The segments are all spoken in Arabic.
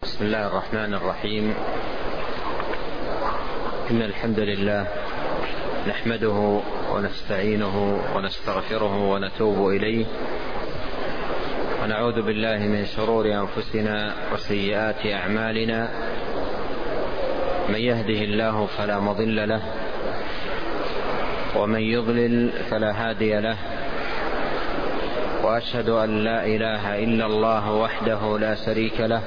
بسم الله الرحمن الرحيم. إن الحمد لله نحمده ونستعينه ونستغفره ونتوب إليه، ونعوذ بالله من شرور أنفسنا وسيئات أعمالنا. من يهده الله فلا مضل له، ومن يضلل فلا هادي له، وأشهد أن لا إله إلا الله وحده لا شريك له،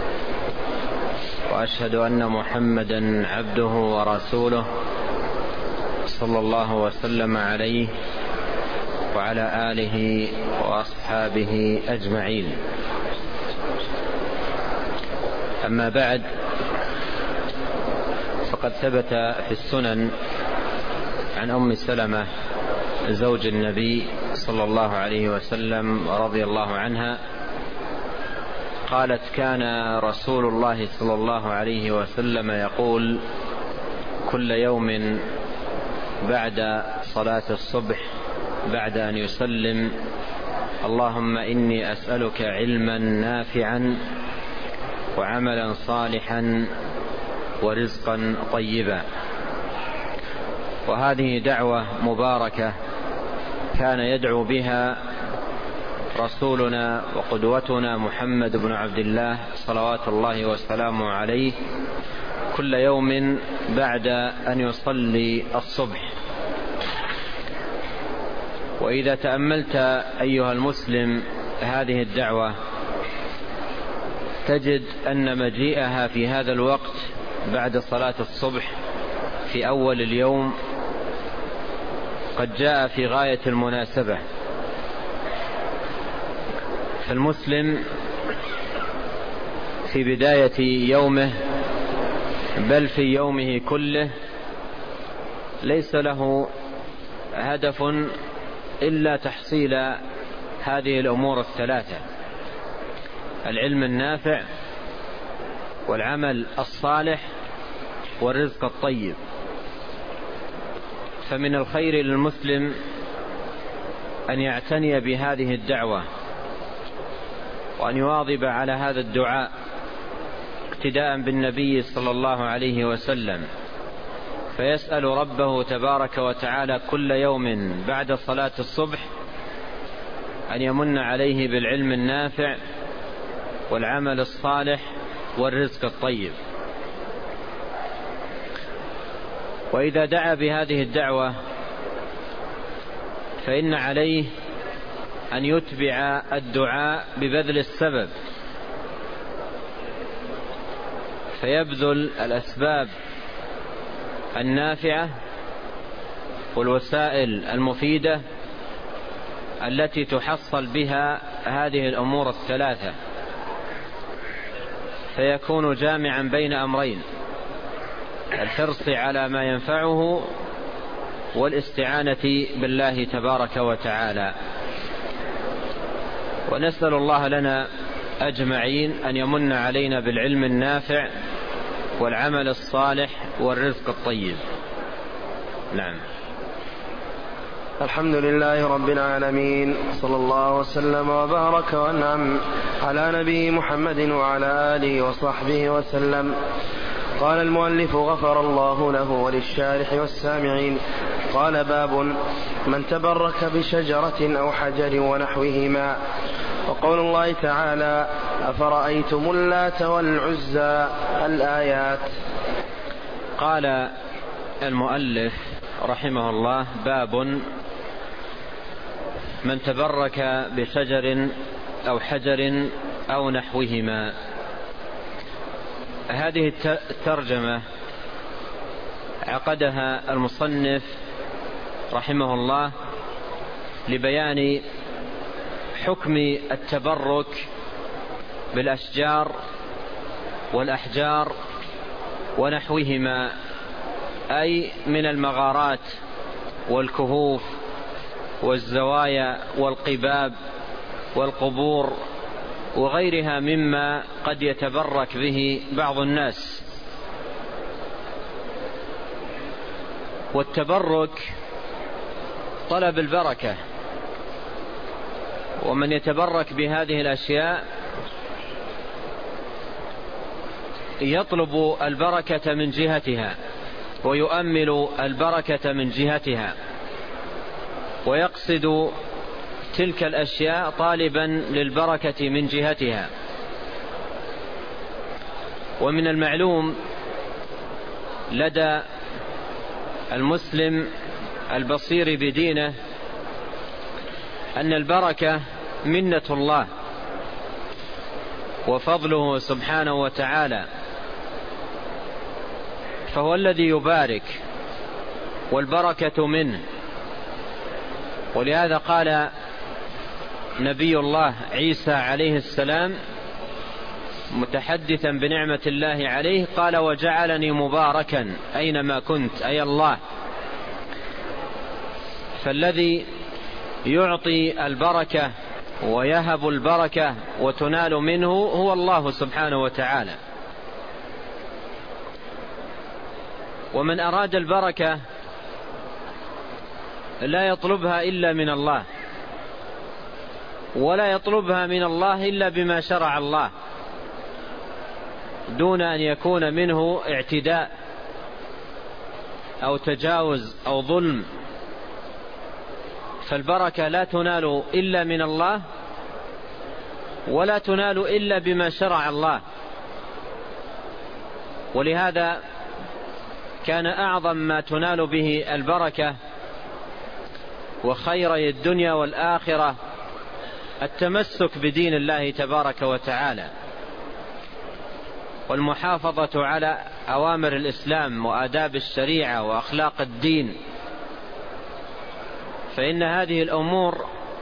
وأشهد أن محمدا عبده ورسوله صلى الله وسلم عليه وعلى آله وأصحابه أجمعين. أما بعد، فقد ثبت في السنن عن أم سلمة زوج النبي صلى الله عليه وسلم رضي الله عنها قالت: كان رسول الله صلى الله عليه وسلم يقول كل يوم بعد صلاة الصبح بعد أن يسلم: اللهم إني أسألك علما نافعا وعملا صالحا ورزقا طيبا. وهذه دعوة مباركة كان يدعو بها رسولنا وقدوتنا محمد بن عبد الله صلوات الله وسلامه عليه كل يوم بعد أن يصلي الصبح. وإذا تأملت أيها المسلم هذه الدعوة تجد أن مجيئها في هذا الوقت بعد صلاة الصبح في أول اليوم قد جاء في غاية المناسبة. فالمسلم في بداية يومه بل في يومه كله ليس له هدف إلا تحصيل هذه الأمور الثلاثة: العلم النافع والعمل الصالح والرزق الطيب. فمن الخير للمسلم أن يعتني بهذه الدعوة وأن يواظب على هذا الدعاء اقتداء بالنبي صلى الله عليه وسلم، فيسأل ربه تبارك وتعالى كل يوم بعد صلاة الصبح أن يمن عليه بالعلم النافع والعمل الصالح والرزق الطيب. وإذا دعا بهذه الدعوة فإن عليه أن يتبع الدعاء ببذل السبب، فيبذل الأسباب النافعة والوسائل المفيدة التي تحصل بها هذه الأمور الثلاثة، فيكون جامعا بين أمرين: الحرص على ما ينفعه والاستعانة بالله تبارك وتعالى. ونسأل الله لنا أجمعين أن يمن علينا بالعلم النافع والعمل الصالح والرزق الطيب. نعم. الحمد لله رب العالمين، صلى الله وسلم وبارك وأنعم على نبي محمد وعلى آله وصحبه وسلم. قال المؤلف غفر الله له وللشارح والسامعين: قال: باب من تبرك بشجرة أو حجر ونحوهما. وقول الله تعالى: أفرأيتم اللات والعزى، الآيات. قال المؤلف رحمه الله: باب من تبرك بشجر أو حجر أو نحوهما. هذه الترجمة عقدها المصنف رحمه الله لبيان حكم التبرك بالأشجار والأحجار ونحوهما، أي من المغارات والكهوف والزوايا والقباب والقبور وغيرها مما قد يتبرك به بعض الناس. والتبرك طلب البركة، ومن يتبرك بهذه الأشياء يطلب البركة من جهتها ويؤمل البركة من جهتها ويقصد تلك الأشياء طالبا للبركة من جهتها. ومن المعلوم لدى المسلم البصير بدينه أن البركة منة الله وفضله سبحانه وتعالى، فهو الذي يبارك والبركة منه. ولهذا قال نبي الله عيسى عليه السلام متحدثا بنعمة الله عليه قال: وجعلني مباركا أينما كنت، أي الله. فالذي يعطي البركة ويهب البركة وتنال منه هو الله سبحانه وتعالى. ومن أراد البركة لا يطلبها إلا من الله، ولا يطلبها من الله إلا بما شرع الله، دون أن يكون منه اعتداء أو تجاوز أو ظلم. فالبركة لا تنال إلا من الله، ولا تنال إلا بما شرع الله. ولهذا كان أعظم ما تنال به البركة وخيري الدنيا والآخرة التمسك بدين الله تبارك وتعالى، والمحافظة على أوامر الإسلام وآداب الشريعة وأخلاق الدين. فإن هذه الأمور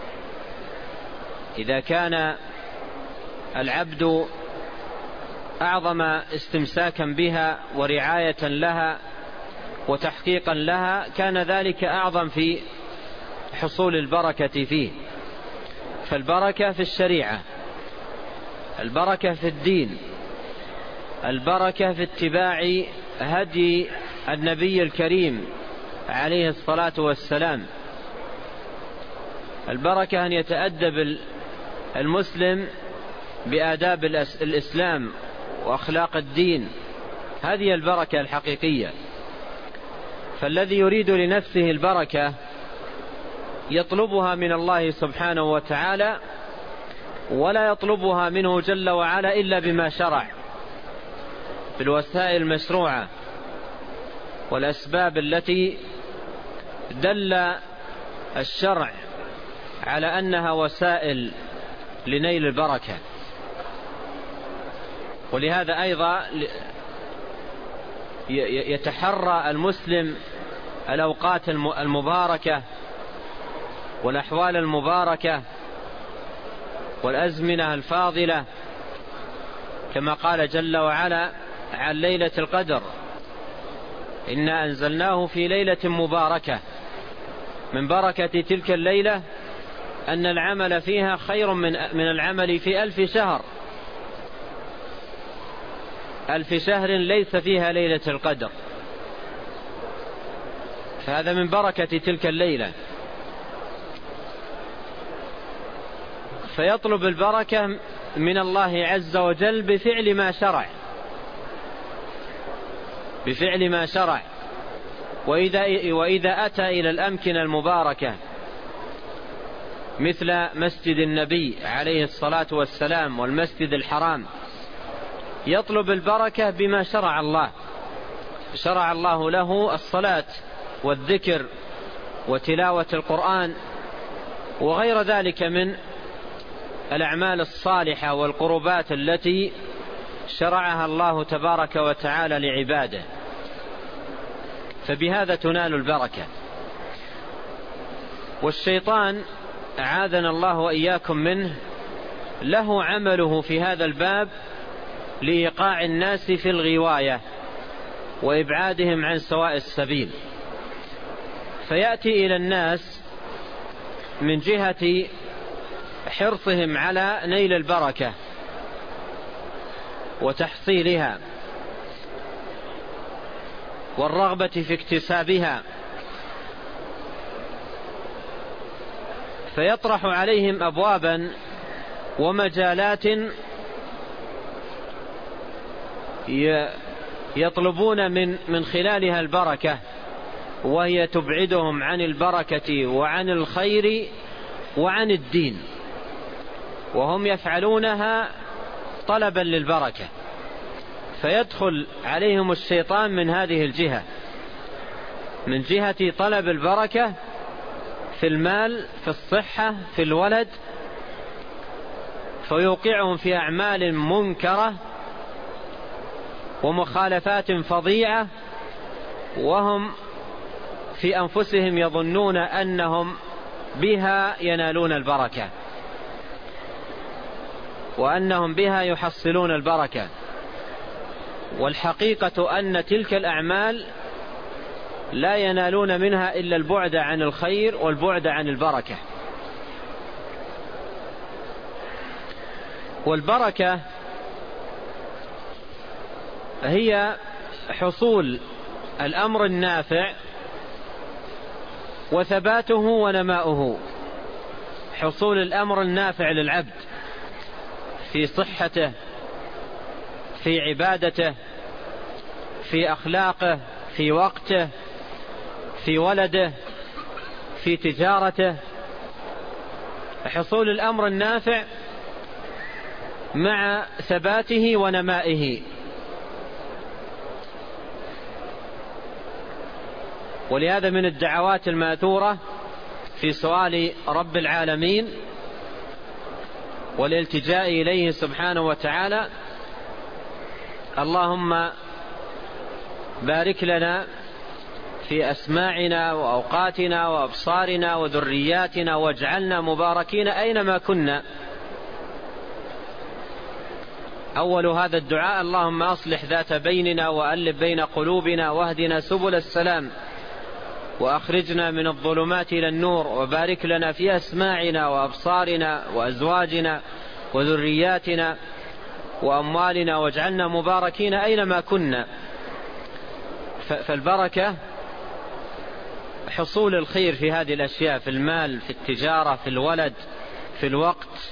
إذا كان العبد أعظم استمساكا بها ورعاية لها وتحقيقا لها، كان ذلك أعظم في حصول البركة فيه. فالبركة في الشريعة، البركة في الدين، البركة في اتباع هدي النبي الكريم عليه الصلاة والسلام. البركة أن يتأدب المسلم بآداب الإسلام وأخلاق الدين، هذه البركة الحقيقية. فالذي يريد لنفسه البركة يطلبها من الله سبحانه وتعالى، ولا يطلبها منه جل وعلا إلا بما شرع بالوسائل المشروعة والأسباب التي دل الشرع على أنها وسائل لنيل البركة. ولهذا أيضا يتحرى المسلم الأوقات المباركة والأحوال المباركة والأزمنة الفاضلة، كما قال جل وعلا عن ليلة القدر: إنا أنزلناه في ليلة مباركة. من بركة تلك الليلة أن العمل فيها خير من العمل في 1000 شهر. 1000 شهر ليس فيها ليلة القدر، فهذا من بركة تلك الليلة. فيطلب البركة من الله عز وجل بفعل ما شرع، بفعل ما شرع. وإذا أتى إلى الأمكنة المباركة مثل مسجد النبي عليه الصلاة والسلام والمسجد الحرام، يطلب البركة بما شرع الله. شرع الله له الصلاة والذكر وتلاوة القرآن وغير ذلك من الأعمال الصالحة والقربات التي شرعها الله تبارك وتعالى لعباده، فبهذا تنال البركة. والشيطان أعاذنا الله وإياكم منه له عمله في هذا الباب لإيقاع الناس في الغواية وإبعادهم عن سواء السبيل، فيأتي إلى الناس من جهة حرصهم على نيل البركة وتحصيلها والرغبة في اكتسابها، فيطرح عليهم أبوابا ومجالات يطلبون من خلالها البركة، وهي تبعدهم عن البركة وعن الخير وعن الدين، وهم يفعلونها طلبا للبركة، فيدخل عليهم الشيطان من هذه الجهة، من جهة طلب البركة في المال، في الصحة، في الولد، فيوقعهم في أعمال منكرة ومخالفات فظيعة، وهم في أنفسهم يظنون أنهم بها ينالون البركة، وأنهم بها يحصلون البركة، والحقيقة أن تلك الأعمال لا ينالون منها إلا البعد عن الخير والبعد عن البركة. والبركة هي حصول الأمر النافع وثباته ونماؤه، حصول الأمر النافع للعبد في صحته، في عبادته، في أخلاقه، في وقته، في ولده، في تجارته، حصول الأمر النافع مع ثباته ونمائه. ولهذا من الدعوات الماثورة في سؤال رب العالمين والالتجاء إليه سبحانه وتعالى: اللهم بارك لنا في أسماعنا وأوقاتنا وأبصارنا وذرياتنا واجعلنا مباركين أينما كنا. أول هذا الدعاء: اللهم أصلح ذات بيننا وألف بين قلوبنا واهدنا سبل السلام وأخرجنا من الظلمات إلى النور وبارك لنا في أسماعنا وأبصارنا وأزواجنا وذرياتنا وأموالنا واجعلنا مباركين أينما كنا. فالبركة حصول الخير في هذه الأشياء، في المال، في التجارة، في الولد، في الوقت،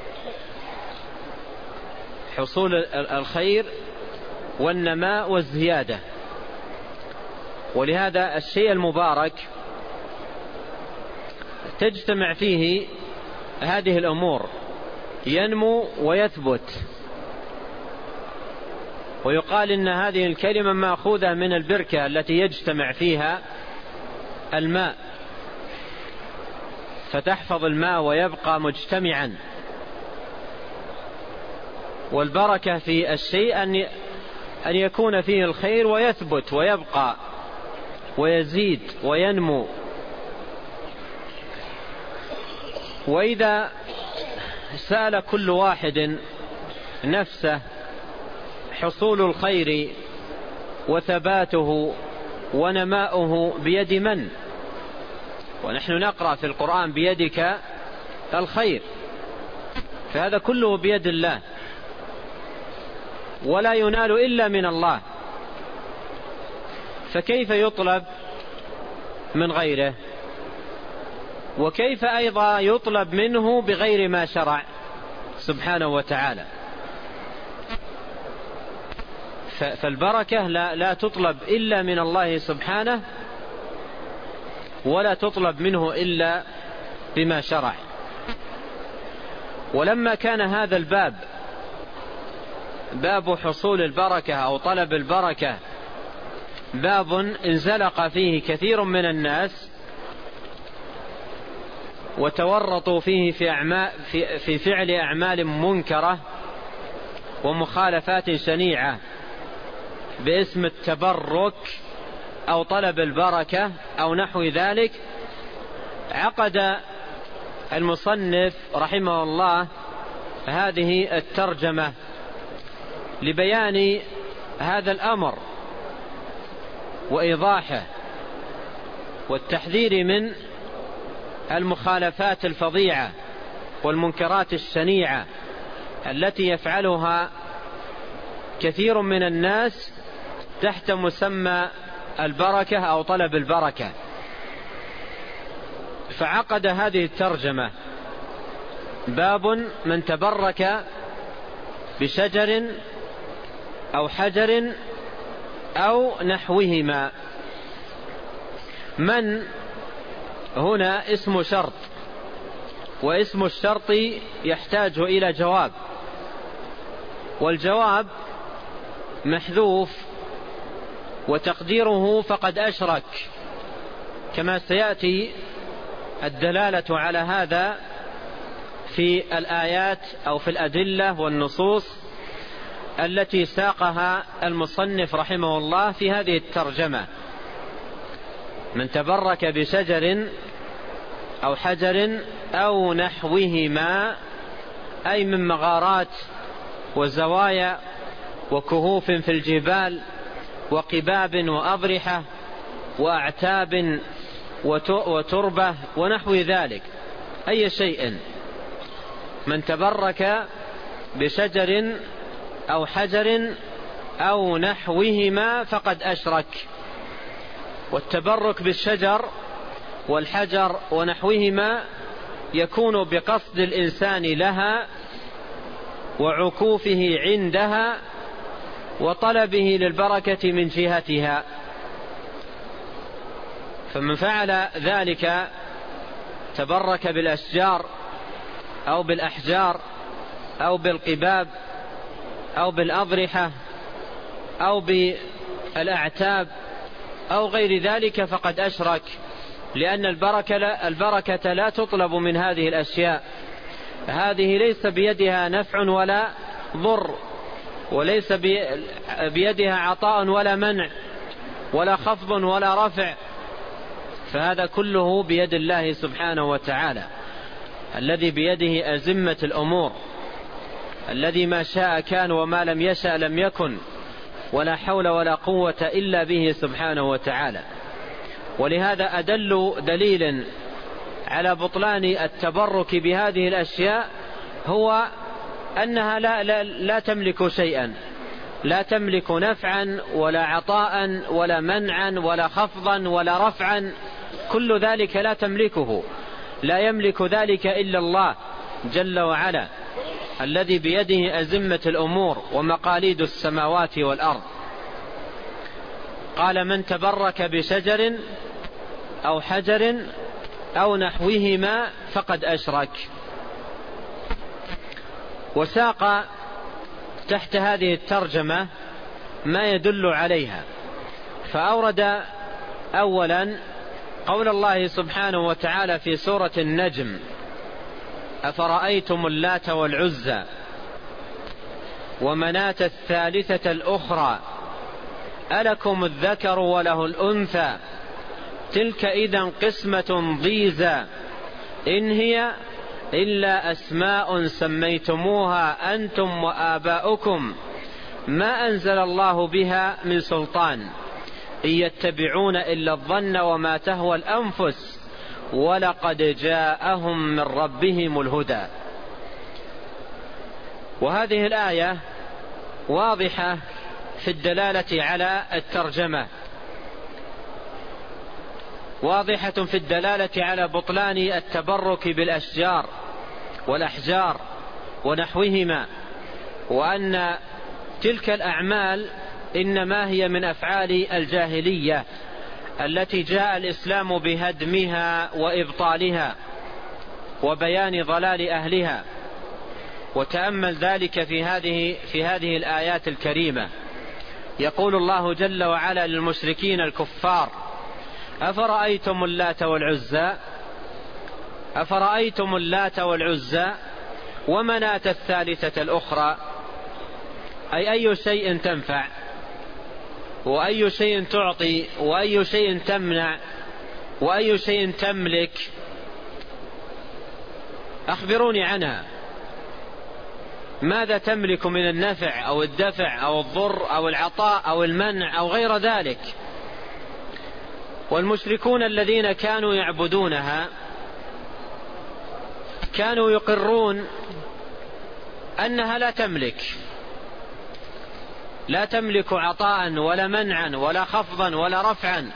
حصول الخير والنماء والزيادة. ولهذا الشيء المبارك تجتمع فيه هذه الأمور، ينمو ويثبت. ويقال إن هذه الكلمة مأخوذة من البركة التي يجتمع فيها الماء، فتحفظ الماء ويبقى مجتمعا. والبركة في الشيء أن يكون فيه الخير ويثبت ويبقى ويزيد وينمو. وإذا سأل كل واحد نفسه حصول الخير وثباته ونماؤه بيد من؟ ونحن نقرأ في القرآن: بيدك الخير، فهذا كله بيد الله، ولا ينال إلا من الله، فكيف يطلب من غيره؟ وكيف أيضا يطلب منه بغير ما شرع سبحانه وتعالى؟ فالبركة لا تطلب إلا من الله سبحانه، ولا تطلب منه إلا بما شرع. ولما كان هذا الباب، باب حصول البركة أو طلب البركة، باب انزلق فيه كثير من الناس وتورطوا فيه في فعل أعمال منكرة ومخالفات شنيعة باسم التبرك أو طلب البركة أو نحو ذلك، عقد المصنف رحمه الله هذه الترجمة لبيان هذا الأمر وإيضاحه والتحذير من المخالفات الفظيعة والمنكرات الشنيعة التي يفعلها كثير من الناس تحت مسمى البركة أو طلب البركة. فعقد هذه الترجمة: باب من تبرك بشجر أو حجر أو نحوهما. من هنا اسم شرط، واسم الشرط يحتاج إلى جواب، والجواب محذوف، وتقديره فقد أشرك، كما سيأتي الدلالة على هذا في الآيات أو في الأدلة والنصوص التي ساقها المصنف رحمه الله في هذه الترجمة. من تبرك بشجر أو حجر أو نحوهما، أي من مغارات وزوايا وكهوف في الجبال وقباب وأضرحة وأعتاب وتربة ونحو ذلك، أي شيء. من تبرك بشجر أو حجر أو نحوهما فقد أشرك. والتبرك بالشجر والحجر ونحوهما يكون بقصد الإنسان لها وعكوفه عندها وطلبه للبركة من جهتها. فمن فعل ذلك تبرك بالأشجار أو بالأحجار أو بالقباب أو بالأضرحة أو بالأعتاب أو غير ذلك فقد أشرك، لأن البركة لا تطلب من هذه الأشياء. هذه ليس بيدها نفع ولا ضر، وليس بيدها عطاء ولا منع ولا خفض ولا رفع، فهذا كله بيد الله سبحانه وتعالى، الذي بيده أزمة الأمور، الذي ما شاء كان وما لم يشأ لم يكن، ولا حول ولا قوة إلا به سبحانه وتعالى. ولهذا أدل دليل على بطلان التبرك بهذه الأشياء هو أنها لا تملك شيئا، لا تملك نفعا ولا عطاء ولا منعا ولا خفضا ولا رفعا، كل ذلك لا تملكه، لا يملك ذلك إلا الله جل وعلا، الذي بيده أزمة الأمور ومقاليد السماوات والأرض. قال: من تبرك بشجر أو حجر أو نحوهما فقد أشرك. وساق تحت هذه الترجمة ما يدل عليها، فأورد أولا قول الله سبحانه وتعالى في سورة النجم: أفرأيتم اللات والعزى ومناة الثالثة الأخرى ألكم الذكر وله الأنثى تلك إذا قسمة ضيزى إن هي إلا أسماء سميتموها أنتم وآباؤكم ما أنزل الله بها من سلطان إن يتبعون إلا الظن وما تهوى الأنفس ولقد جاءهم من ربهم الهدى. وهذه الآية واضحة في الدلالة على الترجمة، واضحة في الدلالة على بطلان التبرك بالأشجار والأحجار ونحوهما، وأن تلك الأعمال إنما هي من أفعال الجاهلية التي جاء الإسلام بهدمها وإبطالها وبيان ضلال أهلها. وتأمل ذلك في هذه الآيات الكريمة. يقول الله جل وعلا للمشركين الكفار: أفرأيتم اللات والعزى، أفرأيتم اللات والعزى ومناة الثالثة الأخرى، أي شيء تنفع وأي شيء تعطي وأي شيء تمنع وأي شيء تملك، أخبروني عنها. ماذا تملك من النفع أو الدفع أو الضر أو العطاء أو المنع أو غير ذلك؟ والمشركون الذين كانوا يعبدونها كانوا يقرون أنها لا تملك عطاء ولا منعا ولا خفضا ولا رفعا.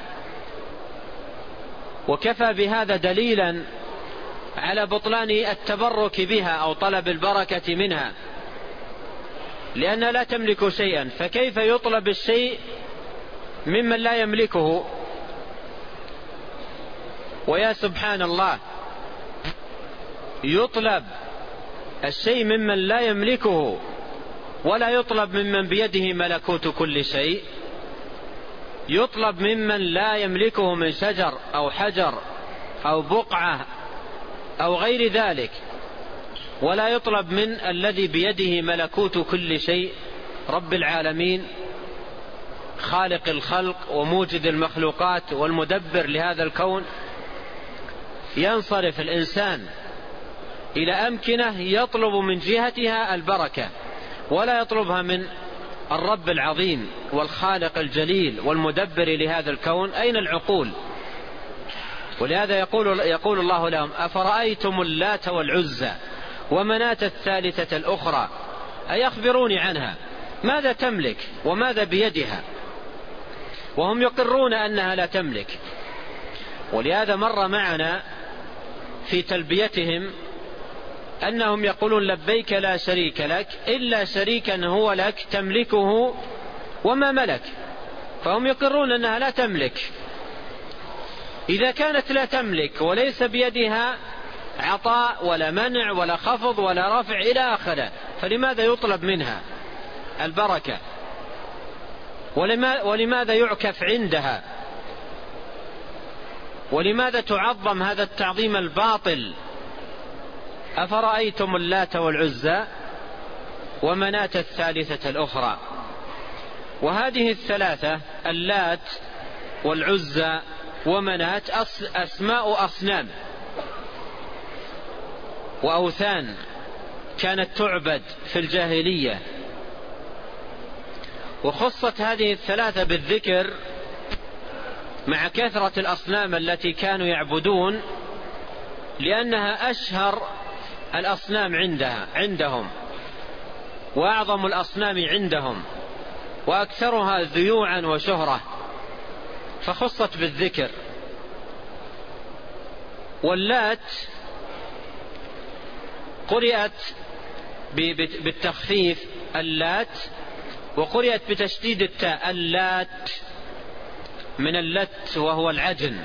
وكفى بهذا دليلا على بطلان التبرك بها أو طلب البركة منها. لأنها لا تملك شيئا، فكيف يطلب الشيء ممن لا يملكه؟ ويا سبحان الله، يطلب الشيء ممن لا يملكه ولا يطلب ممن بيده ملكوت كل شيء. يطلب ممن لا يملكه من شجر أو حجر أو بقعة أو غير ذلك، ولا يطلب من الذي بيده ملكوت كل شيء، رب العالمين خالق الخلق وموجد المخلوقات والمدبر لهذا الكون. ينصرف الإنسان إلى أمكنة يطلب من جهتها البركة، ولا يطلبها من الرب العظيم والخالق الجليل والمدبر لهذا الكون. أين العقول؟ ولهذا يقول الله لهم: أفرأيتم اللات والعزى ومناة الثالثة الأخرى أيخبروني عنها، ماذا تملك وماذا بيدها؟ وهم يقرون أنها لا تملك. ولهذا مر معنا في تلبيتهم أنهم يقولون: لبيك لا شريك لك إلا شريكا هو لك تملكه وما ملك. فهم يقرون أنها لا تملك. إذا كانت لا تملك وليس بيدها عطاء ولا منع ولا خفض ولا رفع إلى آخره، فلماذا يطلب منها البركة؟ ولماذا يعكف عندها؟ ولماذا تعظم هذا التعظيم الباطل؟ أفرأيتم اللات والعزى ومناة الثالثة الأخرى. وهذه الثلاثة، اللات والعزى ومناة، أسماء أصنام وأوثان كانت تعبد في الجاهلية. وخصت هذه الثلاثة بالذكر مع كثرة الأصنام التي كانوا يعبدون، لأنها أشهر الأصنام عندهم وأعظم الأصنام عندهم وأكثرها ذيوعا وشهرة، فخصت بالذكر. واللات قرئت بالتخفيف اللات، وقرئت بتشديد التاء اللات، من اللت وهو العجن.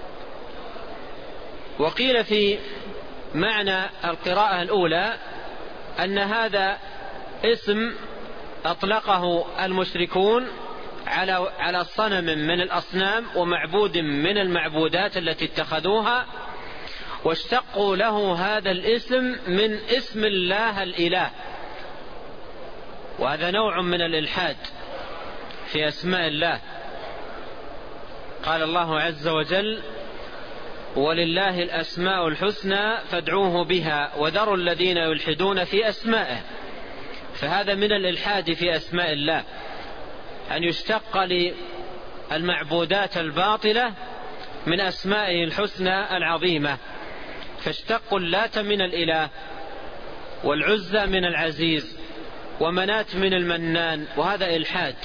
وقيل في معنى القراءة الأولى أن هذا اسم أطلقه المشركون على صنم من الأصنام ومعبود من المعبودات التي اتخذوها، واشتقوا له هذا الاسم من اسم الله الإله. وهذا نوع من الإلحاد في أسماء الله. قال الله عز وجل: ولله الأسماء الحسنى فادعوه بها وذروا الذين يلحدون في أسمائه. فهذا من الإلحاد في أسماء الله، أن يشتق للمعبودات الباطلة من أسمائه الحسنى العظيمة. فاشتقوا اللات من الإله، والعزى من العزيز، ومناة من المنان، وهذا إلحاد.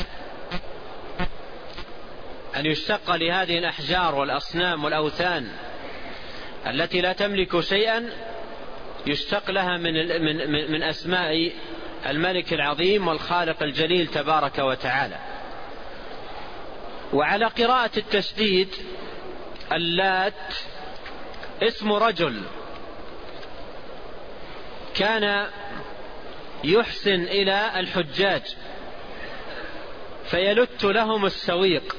أن يشتق لهذه الأحجار والأصنام والأوثان التي لا تملك شيئا، يشتق لها من أسماء الملك العظيم والخالق الجليل تبارك وتعالى. وعلى قراءة التشديد، اللات اسم رجل كان يحسن إلى الحجاج فيلت لهم السويق،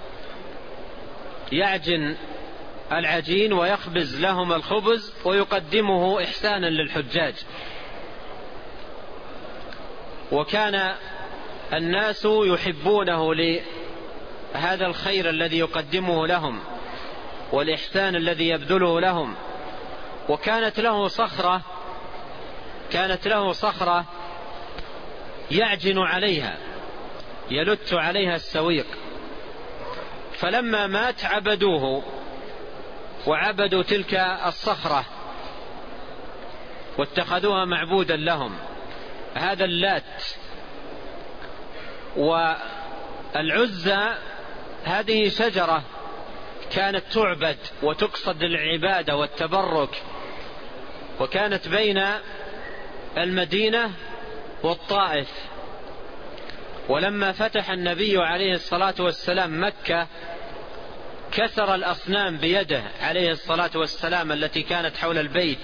يعجن العجين ويخبز لهم الخبز ويقدمه إحسانا للحجاج. وكان الناس يحبونه لهذا الخير الذي يقدمه لهم والإحسان الذي يبذله لهم. وكانت له صخرة يعجن عليها، يلت عليها السويق. فلما مات عبدوه وعبدوا تلك الصخرة واتخذوها معبودا لهم. هذا اللات. والعزى هذه شجرة كانت تعبد وتقصد للعبادة والتبرك، وكانت بين المدينة والطائف ولما فتح النبي عليه الصلاة والسلام مكة كسر الأصنام بيده عليه الصلاة والسلام التي كانت حول البيت،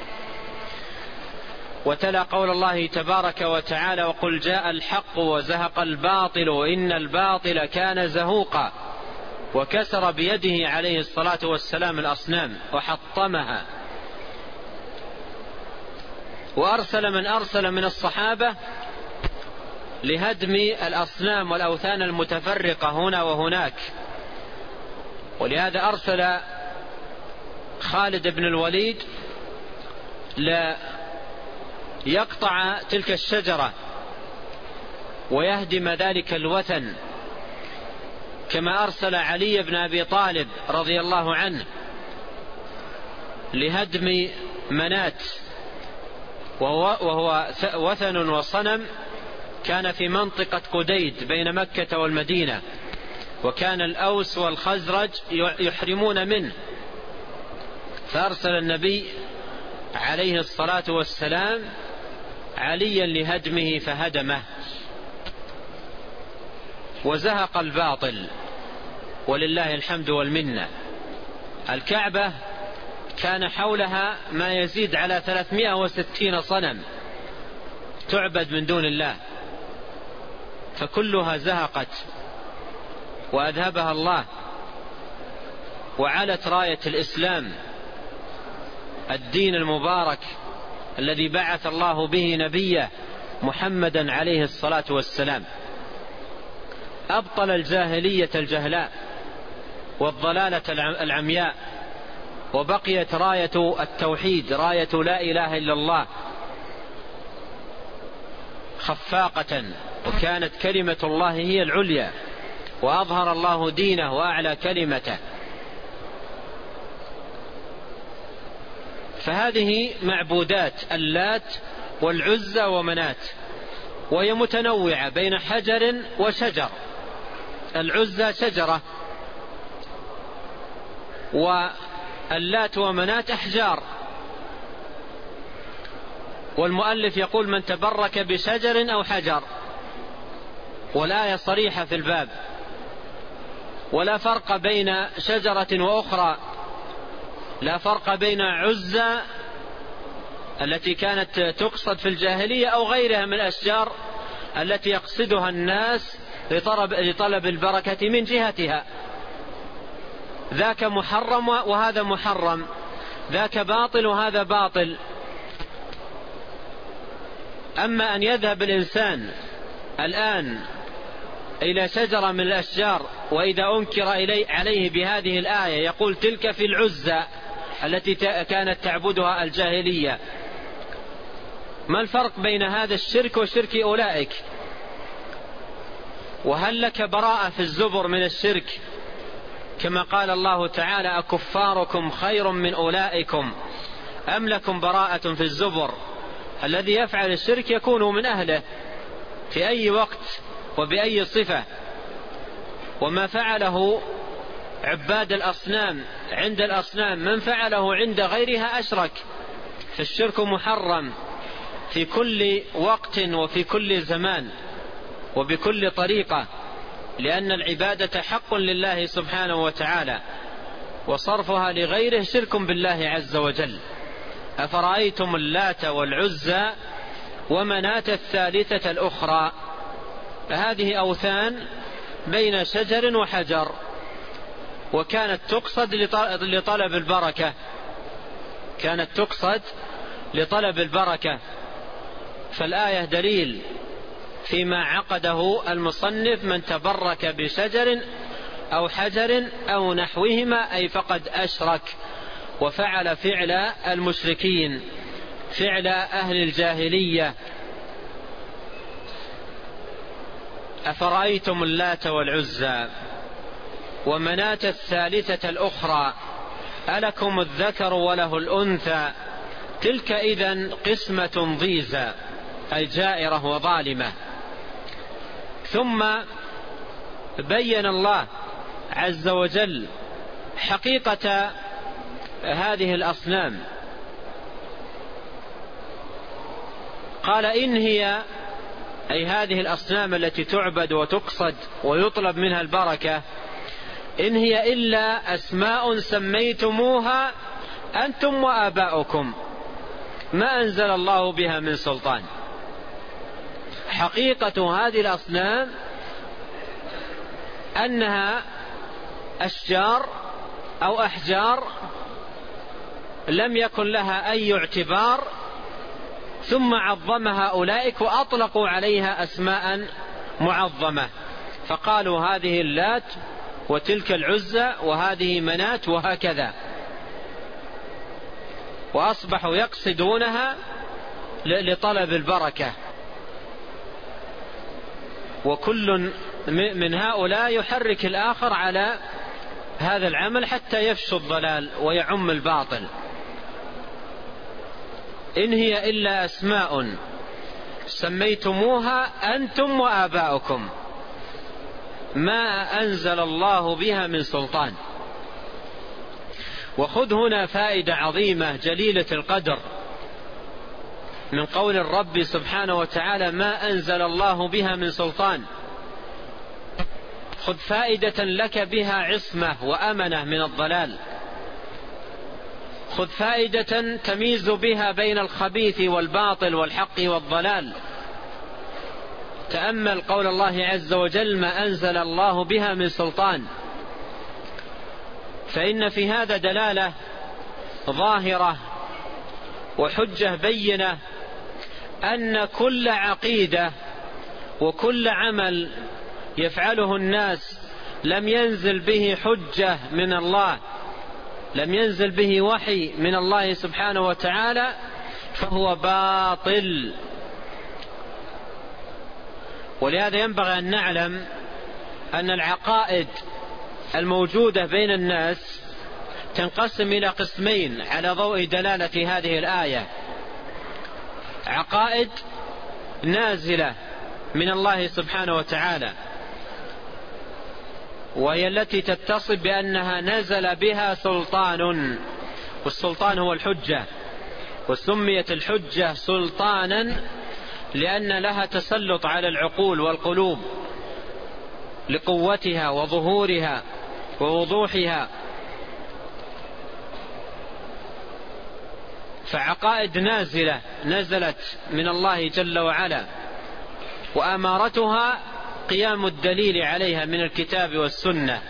وتلا قول الله تبارك وتعالى: وقل جاء الحق وزهق الباطل إن الباطل كان زهوقا. وكسر بيده عليه الصلاة والسلام الأصنام وحطمها، وأرسل من أرسل من الصحابة لهدم الأصنام والأوثان المتفرقة هنا وهناك. ولهذا أرسل خالد بن الوليد ليقطع تلك الشجرة ويهدم ذلك الوثن، كما أرسل علي بن أبي طالب رضي الله عنه لهدم منات، وهو وثن وصنم كان في منطقة قديد بين مكة والمدينة، وكان الأوس والخزرج يحرمون منه، فأرسل النبي عليه الصلاة والسلام عليا لهدمه فهدمه وزهق الباطل، ولله الحمد والمنة. الكعبة كان حولها ما يزيد على 360 صنم تعبد من دون الله، فكلها زهقت وأذهبها الله، وعلت راية الإسلام الدين المبارك الذي بعث الله به نبيه محمدا عليه الصلاة والسلام. أبطل الجاهلية الجهلاء والضلالة العمياء، وبقيت راية التوحيد، راية لا إله إلا الله خفاقة، وكانت كلمة الله هي العليا، وأظهر الله دينه وأعلى كلمته. فهذه معبودات اللات والعزى ومنات، وهي متنوعة بين حجر وشجر. العزى شجرة، واللات ومنات أحجار. والمؤلف يقول: من تبرك بشجر أو حجر، والآية صريحة في الباب، ولا فرق بين شجرة وأخرى، لا فرق بين عزى التي كانت تقصد في الجاهلية أو غيرها من الأشجار التي يقصدها الناس لطلب البركة من جهتها. ذاك محرم وهذا محرم، ذاك باطل وهذا باطل. أما أن يذهب الإنسان الآن إلى شجرة من الأشجار وإذا أنكر عليه بهذه الآية يقول: تلك في العزى التي كانت تعبدها الجاهلية. ما الفرق بين هذا الشرك وشرك أولئك؟ وهل لك براءة في الزبر من الشرك؟ كما قال الله تعالى: أكفاركم خير من أولئكم أم لكم براءة في الزبر. الذي يفعل الشرك يكون من أهله في أي وقت وبأي صفة. وما فعله عباد الأصنام عند الأصنام من فعله عند غيرها أشرك. فالشرك محرم في كل وقت وفي كل زمان وبكل طريقة، لأن العبادة حق لله سبحانه وتعالى، وصرفها لغيره شرك بالله عز وجل. أفرأيتم اللات والعزى ومناة الثالثة الأخرى. فهذه أوثان بين شجر وحجر، وكانت تقصد لطلب البركة، كانت تقصد لطلب البركة. فالآية دليل فيما عقده المصنف: من تبرك بشجر أو حجر أو نحوهما أي فقد أشرك وفعل فعل المشركين، فعل أهل الجاهلية. أفرأيتم اللات والعزى ومناة الثالثة الأخرى ألكم الذكر وله الأنثى تلك إذن قسمة ضيزى أي جائرة وظالمة. ثم بين الله عز وجل حقيقة هذه الأصنام، قال: إن هي أي هذه الأصنام التي تعبد وتقصد ويطلب منها البركة، إن هي إلا أسماء سميتموها أنتم وآباؤكم ما أنزل الله بها من سلطان. حقيقة هذه الأصنام أنها أشجار أو أحجار لم يكن لها أي اعتبار، ثم عظمها أولئك وأطلقوا عليها أسماء معظمة، فقالوا هذه اللات وتلك العزى وهذه منات وهكذا، وأصبحوا يقصدونها لطلب البركة. وكل من هؤلاء يحرك الآخر على هذا العمل حتى يفشو الضلال ويعم الباطل. إن هي إلا أسماء سميتموها أنتم وآباؤكم ما أنزل الله بها من سلطان. وخذ هنا فائدة عظيمة جليلة القدر من قول الرب سبحانه وتعالى ما أنزل الله بها من سلطان. خذ فائدة لك بها عصمة وأمنة من الضلال، خذ فائدة تميز بها بين الخبيث والباطل والحق والضلال. تأمل قول الله عز وجل ما أنزل الله بها من سلطان، فإن في هذا دلالة ظاهرة وحجة بينة أن كل عقيدة وكل عمل يفعله الناس لم ينزل به حجة من الله، لم ينزل به وحي من الله سبحانه وتعالى، فهو باطل. ولهذا ينبغي أن نعلم أن العقائد الموجودة بين الناس تنقسم إلى قسمين على ضوء دلالة هذه الآية: عقائد نازلة من الله سبحانه وتعالى، وهي التي تتصف بأنها نزل بها سلطان، والسلطان هو الحجة، وسميت الحجة سلطانا لأن لها تسلط على العقول والقلوب لقوتها وظهورها ووضوحها. فعقائد نازلة نزلت من الله جل وعلا، وأمارتها قيام الدليل عليها من الكتاب والسنة.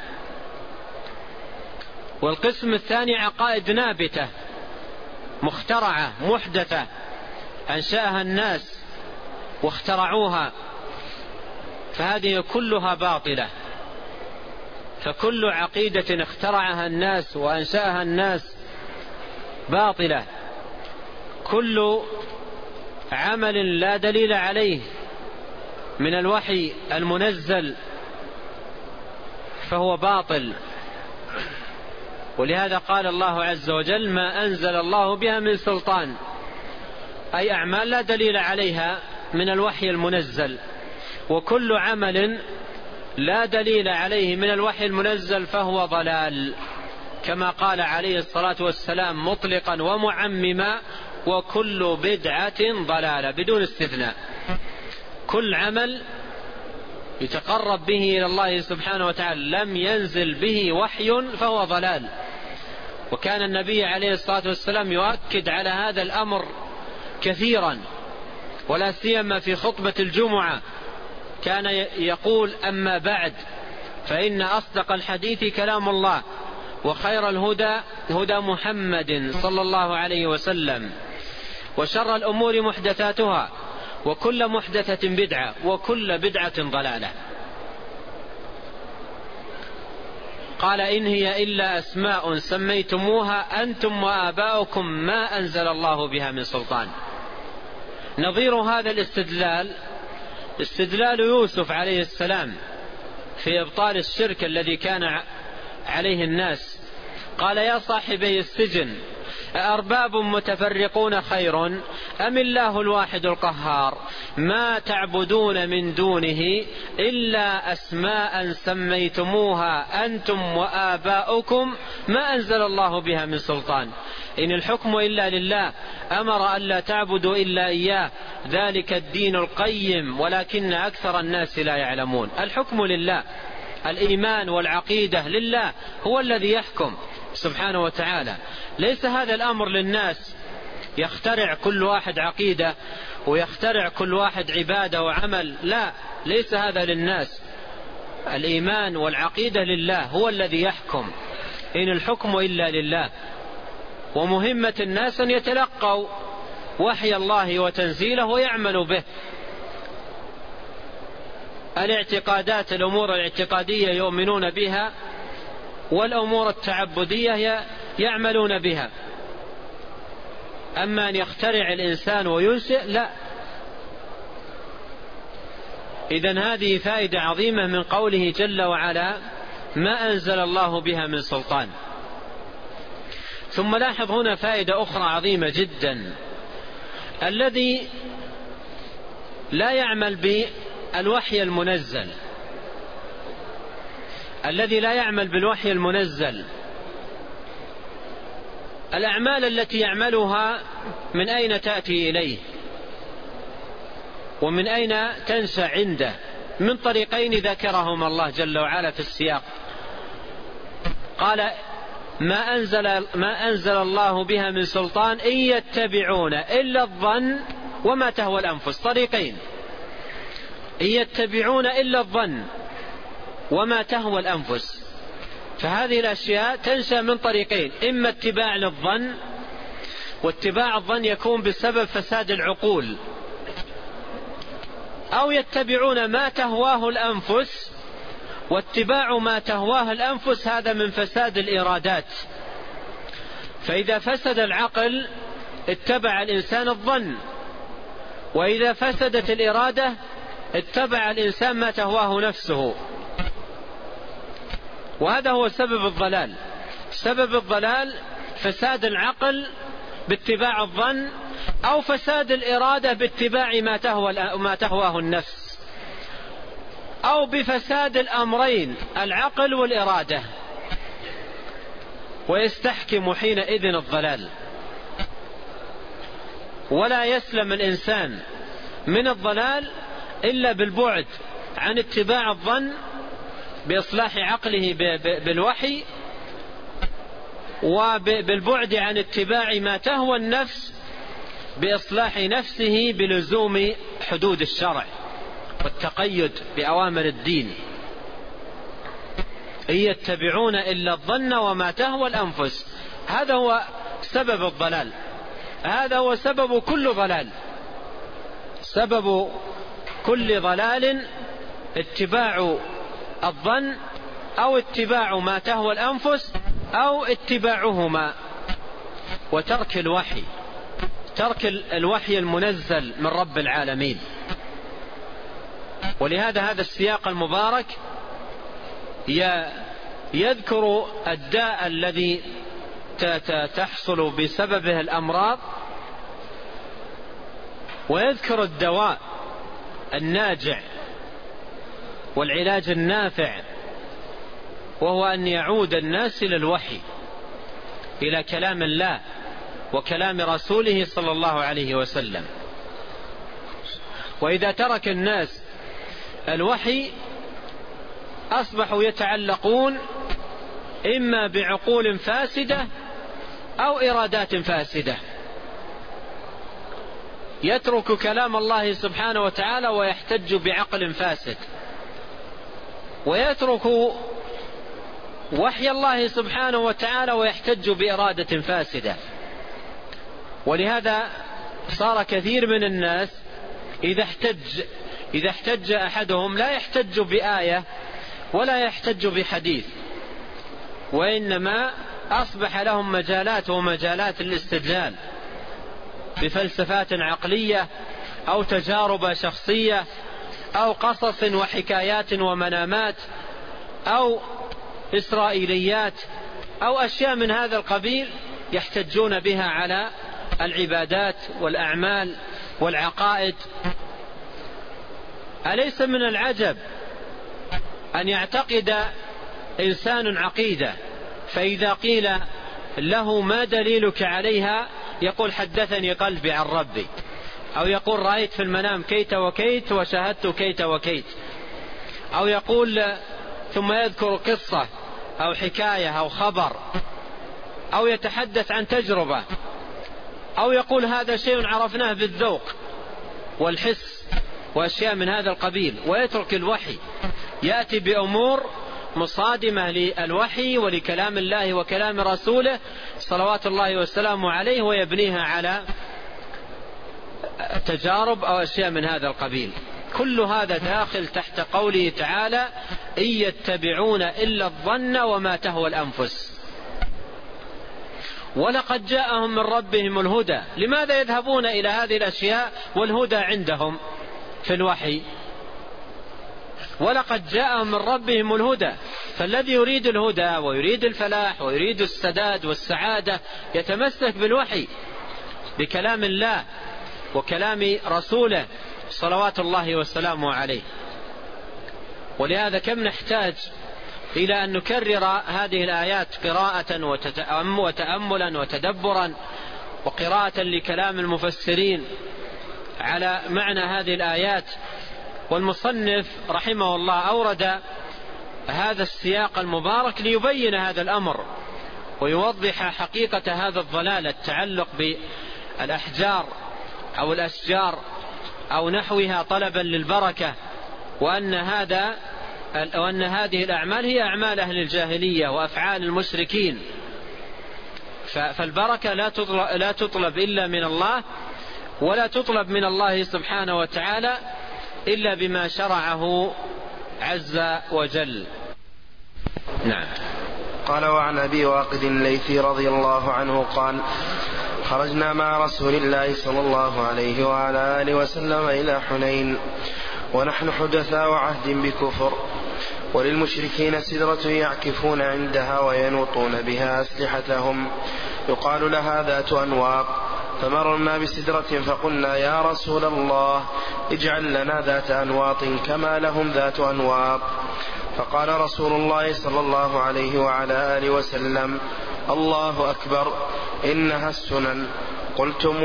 والقسم الثاني عقائد نابتة مخترعة محدثة أنشأها الناس واخترعوها، فهذه كلها باطلة. فكل عقيدة اخترعها الناس وأنشأها الناس باطلة، كل عمل لا دليل عليه من الوحي المنزل فهو باطل. ولهذا قال الله عز وجل ما أنزل الله بها من سلطان، أي أعمال لا دليل عليها من الوحي المنزل، وكل عمل لا دليل عليه من الوحي المنزل فهو ضلال، كما قال عليه الصلاة والسلام مطلقا ومعمما: وكل بدعة ضلالة، بدون استثناء. كل عمل يتقرب به إلى الله سبحانه وتعالى لم ينزل به وحي فهو ضلال. وكان النبي عليه الصلاة والسلام يؤكد على هذا الأمر كثيرا، ولا سيما في خطبة الجمعة كان يقول: أما بعد فإن أصدق الحديث كلام الله، وخير الهدى هدى محمد صلى الله عليه وسلم، وشر الأمور محدثاتها، وكل محدثة بدعة، وكل بدعة ضلالة. قال إن هي إلا أسماء سميتموها أنتم وآباؤكم ما أنزل الله بها من سلطان. نظير هذا الاستدلال استدلال يوسف عليه السلام في إبطال الشرك الذي كان عليه الناس. قال: يا صاحبي السجن أأرباب متفرقون خير أم الله الواحد القهار ما تعبدون من دونه إلا أسماء سميتموها أنتم وآباؤكم ما أنزل الله بها من سلطان. إن الحكم إلا لله أمر ألا تعبدوا إلا إياه ذلك الدين القيم ولكن أكثر الناس لا يعلمون. الحكم لله، الإيمان والعقيدة لله، هو الذي يحكم سبحانه وتعالى. ليس هذا الأمر للناس يخترع كل واحد عقيدة ويخترع كل واحد عبادة وعمل، لا، ليس هذا للناس. الإيمان والعقيدة لله، هو الذي يحكم، إن الحكم إلا لله. ومهمة الناس أن يتلقوا وحي الله وتنزيله ويعملوا به. الاعتقادات، الأمور الاعتقادية يؤمنون بها، والأمور التعبدية يعملون بها. أما أن يخترع الإنسان وينشئ، لا. إذن هذه فائدة عظيمة من قوله جل وعلا ما أنزل الله بها من سلطان. ثم لاحظ هنا فائدة أخرى عظيمة جدا: الذي لا يعمل بالوحي المنزل، الذي لا يعمل بالوحي المنزل، الأعمال التي يعملها من أين تأتي إليه ومن أين تنشأ عنده؟ من طريقين ذكرهما الله جل وعلا في السياق. قال ما أنزل الله بها من سلطان إن يتبعون إلا الظن وما تهوى الأنفس. طريقين: إن يتبعون إلا الظن وما تهوى الأنفس. فهذه الأشياء تنشأ من طريقين: إما اتباع للظن، واتباع الظن يكون بسبب فساد العقول، أو يتبعون ما تهواه الأنفس، واتباع ما تهواه الأنفس هذا من فساد الإرادات. فإذا فسد العقل اتبع الإنسان الظن، وإذا فسدت الإرادة اتبع الإنسان ما تهواه نفسه. وهذا هو سبب الضلال. سبب الضلال فساد العقل باتباع الظن، أو فساد الإرادة باتباع ما تهواه النفس، أو بفساد الأمرين العقل والإرادة. ويستحكم حينئذ الضلال. ولا يسلم الإنسان من الضلال إلا بالبعد عن اتباع الظن بإصلاح عقله بالوحي، وبالبعد عن اتباع ما تهوى النفس بإصلاح نفسه بلزوم حدود الشرع والتقيد بأوامر الدين. إن يتبعون إلا الظن وما تهوى الأنفس. هذا هو سبب الضلال، هذا هو سبب كل ضلال. سبب كل ضلال اتباع الظن، أو اتباع ما تهوى الأنفس، أو اتباعهما، وترك الوحي، ترك الوحي المنزل من رب العالمين. ولهذا هذا السياق المبارك يذكر الداء الذي تحصل بسببه الأمراض، ويذكر الدواء الناجع والعلاج النافع، وهو أن يعود الناس إلى الوحي، إلى كلام الله وكلام رسوله صلى الله عليه وسلم. وإذا ترك الناس الوحي أصبحوا يتعلقون إما بعقول فاسدة أو إرادات فاسدة. يترك كلام الله سبحانه وتعالى ويحتج بعقل فاسد، ويترك وحي الله سبحانه وتعالى ويحتج بإرادة فاسدة. ولهذا صار كثير من الناس إذا احتج أحدهم لا يحتج بآية ولا يحتج بحديث، وإنما أصبح لهم مجالات ومجالات الاستدلال بفلسفات عقلية أو تجارب شخصية أو قصص وحكايات ومنامات أو إسرائيليات أو أشياء من هذا القبيل يحتجون بها على العبادات والأعمال والعقائد. أليس من العجب أن يعتقد إنسان عقيدة، فإذا قيل له ما دليلك عليها، يقول حدثني قلبي عن ربي، أو يقول رأيت في المنام كيت وكيت وشاهدت كيت وكيت، أو يقول ثم يذكر قصة أو حكاية أو خبر، أو يتحدث عن تجربة، أو يقول هذا شيء عرفناه بالذوق والحس وأشياء من هذا القبيل، ويترك الوحي، يأتي بأمور مصادمة للوحي ولكلام الله وكلام رسوله صلوات الله والسلام عليه، ويبنيها على تجارب أو أشياء من هذا القبيل. كل هذا داخل تحت قوله تعالى: إن يتبعون إلا الظن وما تهوى الأنفس ولقد جاءهم من ربهم الهدى. لماذا يذهبون إلى هذه الأشياء والهدى عندهم في الوحي؟ ولقد جاءهم من ربهم الهدى. فالذي يريد الهدى ويريد الفلاح ويريد السداد والسعادة يتمسك بالوحي، بكلام الله وكلام رسوله صلوات الله والسلام عليه. ولهذا كم نحتاج إلى أن نكرر هذه الآيات قراءة وتأملا وتدبرا، وقراءة لكلام المفسرين على معنى هذه الآيات. والمصنف رحمه الله أورد هذا السياق المبارك ليبين هذا الأمر ويوضح حقيقة هذا الضلال، التعلق بالأحجار أو الأشجار أو نحوها طلبا للبركة، وأن هذه الأعمال هي أعمال أهل الجاهلية وأفعال المشركين. فالبركة لا تطلب إلا من الله، ولا تطلب من الله سبحانه وتعالى إلا بما شرعه عز وجل. نعم. قال: وعن أبي واقد الليثي رضي الله عنه قال: خرجنا مع رسول الله صلى الله عليه وعلى آله وسلم إلى حنين ونحن حدثاء عهد بكفر، وللمشركين سدرة يعكفون عندها وينوطون بها أسلحتهم يقال لها ذات أنواط، فمررنا بسدرة فقلنا: يا رسول الله اجعل لنا ذات أنواط كما لهم ذات أنواط. فقال رسول الله صلى الله عليه وعلى آله وسلم: الله أكبر، إنها السنن. قلتم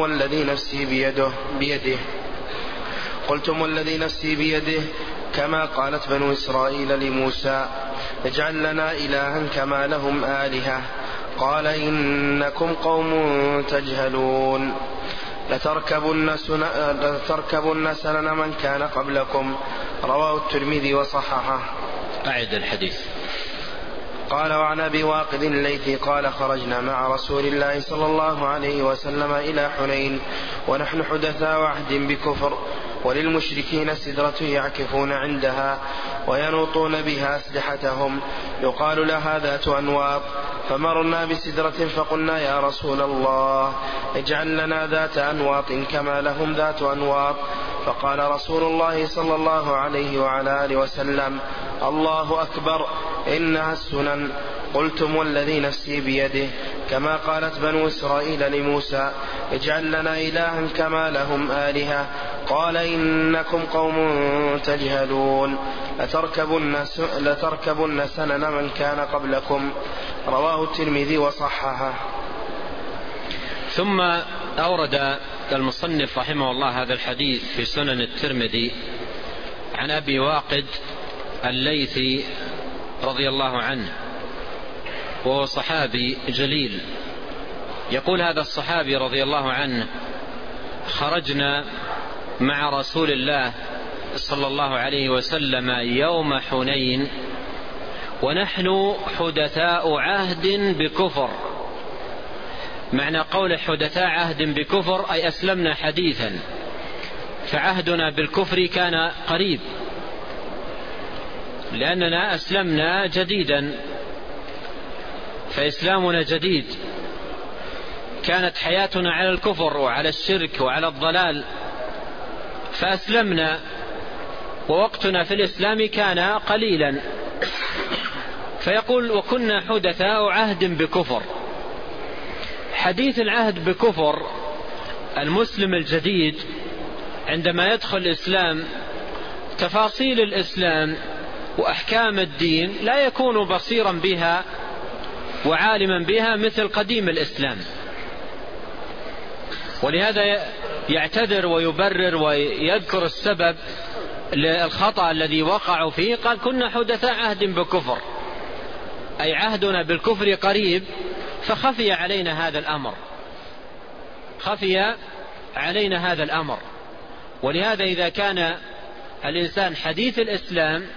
والذي نفسي بيده كما قالت بنو إسرائيل لموسى: اجعل لنا إلها كما لهم آلهة. قال: إنكم قوم تجهلون، لتركبن سنن من كان قبلكم. رواه الترمذي وصححه. أعد الحديث. قال: وعن أبي واقد الليثي قال: خرجنا مع رسول الله صلى الله عليه وسلم إلى حنين ونحن حدثاء عهد بكفر، وللمشركين سدرة يعكفون عندها وينوطون بها أسلحتهم يقال لها ذات أنواط، فمرنا بسدرة فقلنا: يا رسول الله اجعل لنا ذات أنواط كما لهم ذات أنواط. فقال رسول الله صلى الله عليه وعلى آله وسلم: الله أكبر، إنها السنن. قلتم والذي نفسي بيده كما قالت بنو إسرائيل لموسى: اجعل لنا إلها كما لهم آلهة. قال: إنكم قوم تجهلون، لتركبن سنن من كان قبلكم. رواه الترمذي وصححه. ثم أورد المصنف رحمه الله هذا الحديث في سنن الترمذي عن أبي واقد الليثي رضي الله عنه، وهو صحابي جليل. يقول هذا الصحابي رضي الله عنه: خرجنا مع رسول الله صلى الله عليه وسلم يوم حنين ونحن حدثاء عهد بكفر. معنى قول حدثاء عهد بكفر أي أسلمنا حديثا، فعهدنا بالكفر كان قريب، لأننا أسلمنا جديدا، فإسلامنا جديد، كانت حياتنا على الكفر وعلى الشرك وعلى الضلال، فأسلمنا، ووقتنا في الإسلام كان قليلا. فيقول: وكنا حدثاء عهد بكفر. حديث العهد بكفر، المسلم الجديد عندما يدخل الإسلام تفاصيل الإسلام وأحكام الدين لا يكون بصيرا بها وعالما بها مثل قديم الإسلام. ولهذا يعتذر ويبرر ويذكر السبب للخطأ الذي وقعوا فيه. قال: كنا حدثاء عهد بكفر، أي عهدنا بالكفر قريب، فخفي علينا هذا الأمر، خفي علينا هذا الأمر. ولهذا إذا كان الإنسان حديث الإسلام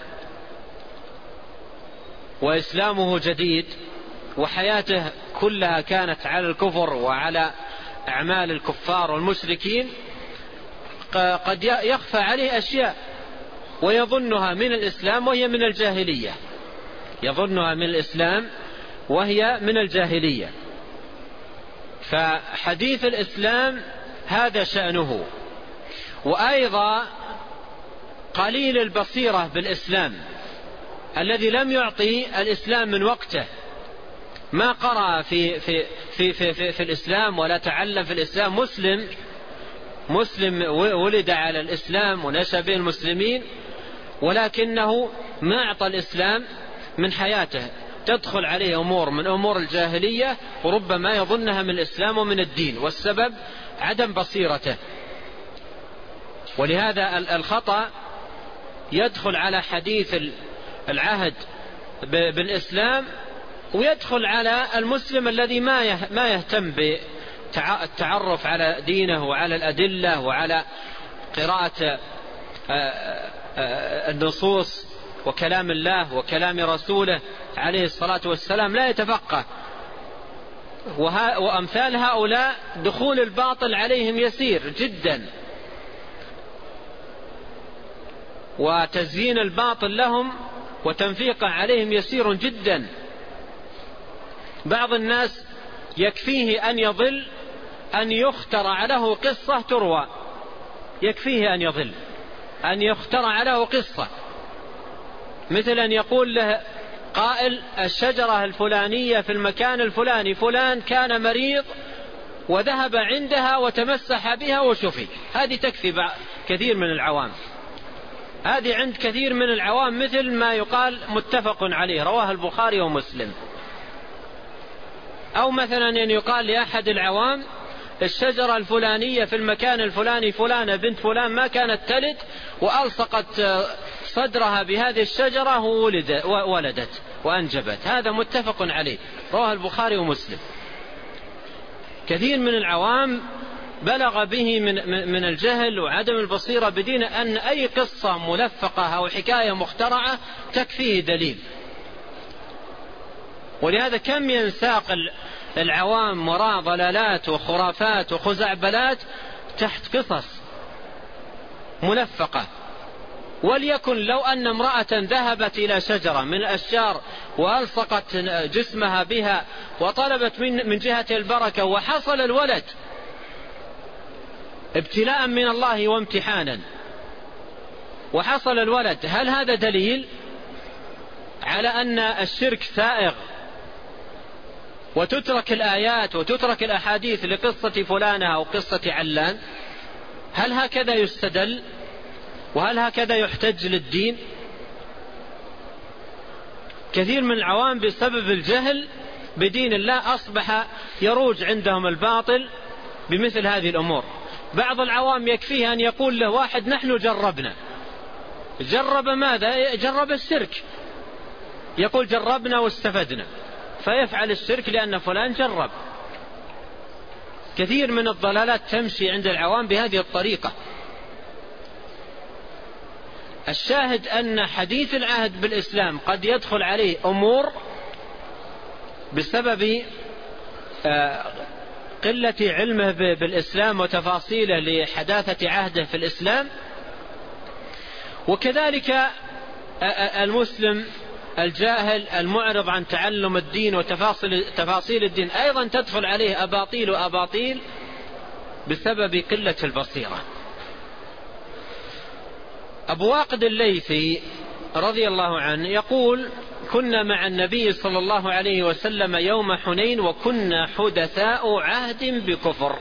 وإسلامه جديد وحياته كلها كانت على الكفر وعلى أعمال الكفار والمشركين، قد يخفى عليه أشياء ويظنها من الإسلام وهي من الجاهلية، يظنها من الإسلام وهي من الجاهلية. فحديث الإسلام هذا شأنه. وأيضا قليل البصيرة بالإسلام الذي لم يعطي الإسلام من وقته، ما قرأ في الإسلام ولا تعلم في الإسلام. مسلم ولد على الإسلام ونشأ به المسلمين، ولكنه ما أعطى الإسلام من حياته، تدخل عليه أمور من أمور الجاهلية وربما يظنها من الإسلام ومن الدين، والسبب عدم بصيرته. ولهذا الخطأ يدخل على حديث العهد بالإسلام، ويدخل على المسلم الذي ما يهتم بالتعرف على دينه وعلى الأدلة وعلى قراءة النصوص وكلام الله وكلام رسوله عليه الصلاة والسلام، لا يتفقه. وأمثال هؤلاء دخول الباطل عليهم يسير جدا، وتزيين الباطل لهم وتنفيقه عليهم يسير جدا. بعض الناس يكفيه أن يضل أن يخترع له قصة تروى، يكفيه أن يضل أن يخترع له قصة، مثل أن يقول له قائل: الشجرة الفلانية في المكان الفلاني، فلان كان مريض وذهب عندها وتمسح بها وشفي. هذه تكفي كثير من العوام، هذه عند كثير من العوام مثل ما يقال متفق عليه رواه البخاري ومسلم. أو مثلا أن يقال لأحد العوام: الشجرة الفلانية في المكان الفلاني، فلانة بنت فلان ما كانت تلد وألصقت صدرها بهذه الشجرة وولدت وأنجبت. هذا متفق عليه رواه البخاري ومسلم. كثير من العوام بلغ به من الجهل وعدم البصيرة بدين أن أي قصة ملفقة أو حكاية مخترعة تكفيه دليل. ولهذا كم ينساق العوام وراء ضلالات وخرافات وخزعبلات تحت قصص ملفقة. وليكن لو أن امرأة ذهبت إلى شجرة من الأشجار وألصقت جسمها بها وطلبت من جهة البركة وحصل الولد ابتلاء من الله وامتحانا، وحصل الولد، هل هذا دليل على أن الشرك سائغ وتترك الآيات وتترك الأحاديث لقصة فلانة أو قصة علان؟ هل هكذا يستدل؟ وهل هكذا يحتج للدين؟ كثير من العوام بسبب الجهل بدين الله أصبح يروج عندهم الباطل بمثل هذه الأمور. بعض العوام يكفيه أن يقول له واحد: نحن جربنا. جرب ماذا؟ جرب الشرك، يقول جربنا واستفدنا، فيفعل الشرك لأن فلان جرب. كثير من الضلالات تمشي عند العوام بهذه الطريقة. الشاهد أن حديث العهد بالإسلام قد يدخل عليه أمور بسبب قلة علمه بالإسلام وتفاصيله لحداثة عهده في الإسلام. وكذلك المسلم الجاهل المعرض عن تعلم الدين وتفاصيل الدين أيضا تدخل عليه أباطيل وأباطيل بسبب قلة البصيرة. أبو واقد الليثي رضي الله عنه يقول: كنا مع النبي صلى الله عليه وسلم يوم حنين وكنا حدثاء عهد بكفر،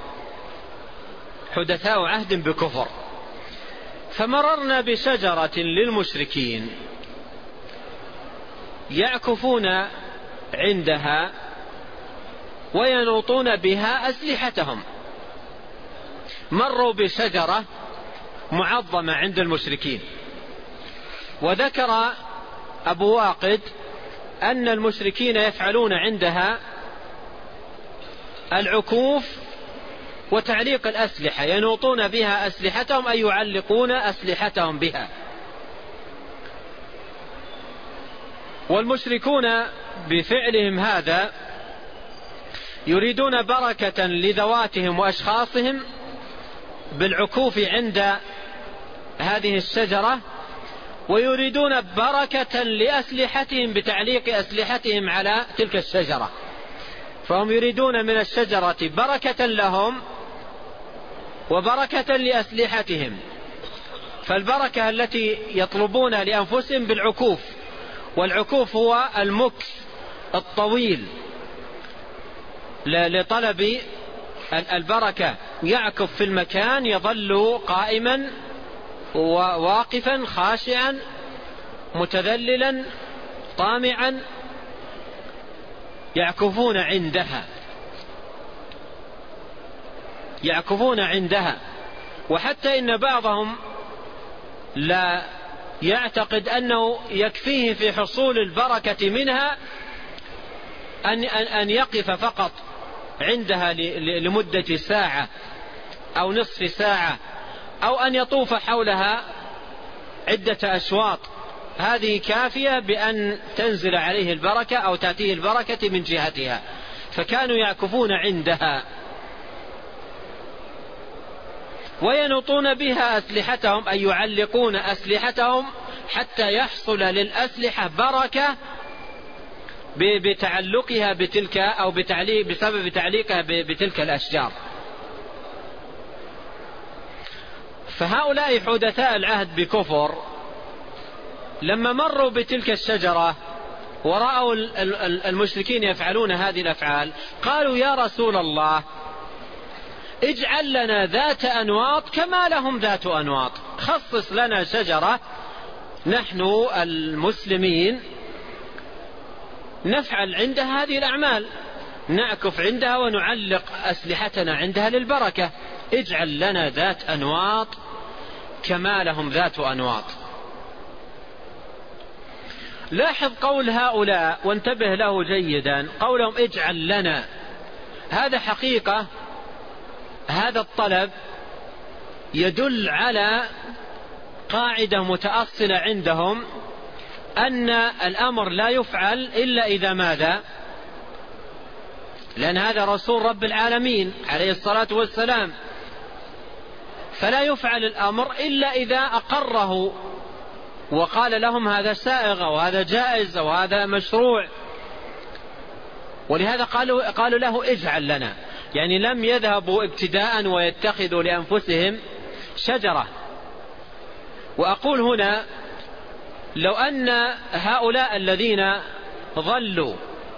حدثاء عهد بكفر، فمررنا بشجرة للمشركين يعكفون عندها وينوطون بها أسلحتهم. مروا بشجرة معظمة عند المشركين، وذكر أبو واقد أن المشركين يفعلون عندها العكوف وتعليق الأسلحة، ينوطون بها أسلحتهم أي يعلقون أسلحتهم بها. والمشركون بفعلهم هذا يريدون بركة لذواتهم وأشخاصهم بالعكوف عند هذه الشجرة، ويريدون بركة لأسلحتهم بتعليق أسلحتهم على تلك الشجرة. فهم يريدون من الشجرة بركة لهم وبركة لأسلحتهم. فالبركة التي يطلبون لأنفسهم بالعكوف، والعكوف هو المكث الطويل لطلب البركة، يعكف في المكان، يظل قائما وواقفا خاشعا متذللا طامعا، يعكفون عندها. وحتى إن بعضهم لا يعتقد أنه يكفيه في حصول البركة منها أن يقف فقط عندها لمدة ساعة أو نصف ساعة، أو أن يطوف حولها عدة أشواط، هذه كافية بأن تنزل عليه البركة أو تأتيه البركة من جهتها. فكانوا يعكفون عندها وينوطون بها أسلحتهم أي يعلقون أسلحتهم حتى يحصل للأسلحة بركة بتعلقها بتلك أو بسبب تعليقها بتلك الأشجار. فهؤلاء حدثاء العهد بكفر لما مروا بتلك الشجرة ورأوا المشركين يفعلون هذه الأفعال قالوا يا رسول الله اجعل لنا ذات أنواط كما لهم ذات أنواط، خصص لنا شجرة نحن المسلمين نفعل عندها هذه الأعمال، نعكف عندها ونعلق أسلحتنا عندها للبركة، اجعل لنا ذات أنواط كما لهم ذات أنواط. لاحظ قول هؤلاء وانتبه له جيدا، قولهم اجعل لنا، هذا حقيقة هذا الطلب يدل على قاعدة متأصلة عندهم أن الأمر لا يفعل إلا إذا ماذا؟ لأن هذا رسول رب العالمين عليه الصلاة والسلام، فلا يفعل الأمر إلا إذا أقره وقال لهم هذا سائغ وهذا جائز وهذا مشروع. ولهذا قالوا له اجعل لنا، يعني لم يذهبوا ابتداء ويتخذوا لأنفسهم شجرة. وأقول هنا لو أن هؤلاء الذين ظلوا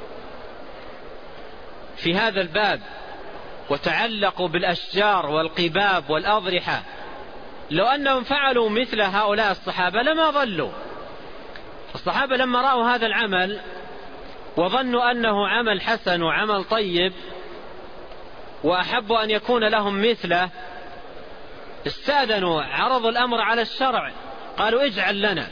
في هذا الباب وتعلقوا بالأشجار والقباب والأضرحة، لو أنهم فعلوا مثل هؤلاء الصحابة لما ظلوا. الصحابة لما رأوا هذا العمل وظنوا أنه عمل حسن وعمل طيب وأحبوا أن يكون لهم مثله، استأذنوا، عرضوا الأمر على الشرع، قالوا اجعل لنا،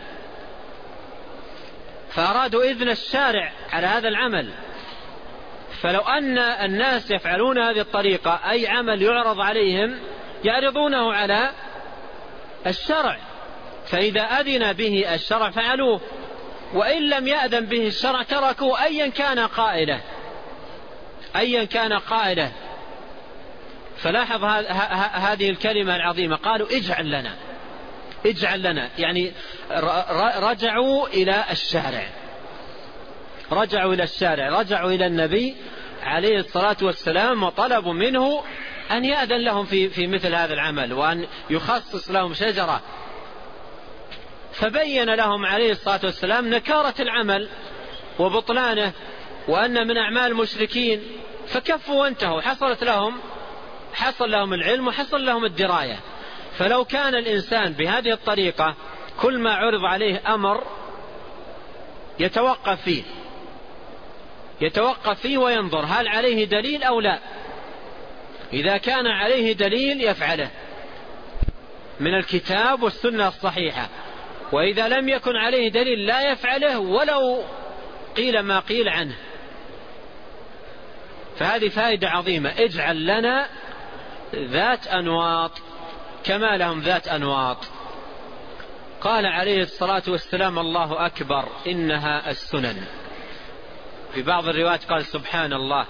فأرادوا إذن الشارع على هذا العمل. فلو أن الناس يفعلون هذه الطريقة أي عمل يعرض عليهم يعرضونه على الشرع، فإذا أذن به الشرع فعلوه، وإن لم يأذن به الشرع تركوه أيا كان قائله. فلاحظ هذه الكلمة العظيمة، قالوا اجعل لنا، يعني رجعوا إلى الشارع، رجعوا إلى النبي عليه الصلاة والسلام وطلبوا منه أن يأذن لهم في مثل هذا العمل وأن يخصص لهم شجرة. فبين لهم عليه الصلاة والسلام نكارة العمل وبطلانه وأن من أعمال المشركين، فكفوا وانتهوا، حصل لهم العلم وحصل لهم الدراية. فلو كان الإنسان بهذه الطريقة كل ما عرض عليه أمر يتوقف فيه يتوقف فيه وينظر هل عليه دليل أو لا. إذا كان عليه دليل يفعله من الكتاب والسنة الصحيحة، وإذا لم يكن عليه دليل لا يفعله ولو قيل ما قيل عنه. فهذه فائدة عظيمة. اجعل لنا ذات أنواط كما لهم ذات أنواط. قال عليه الصلاة والسلام الله أكبر إنها السنن. في بعض الروايات قال سبحان الله.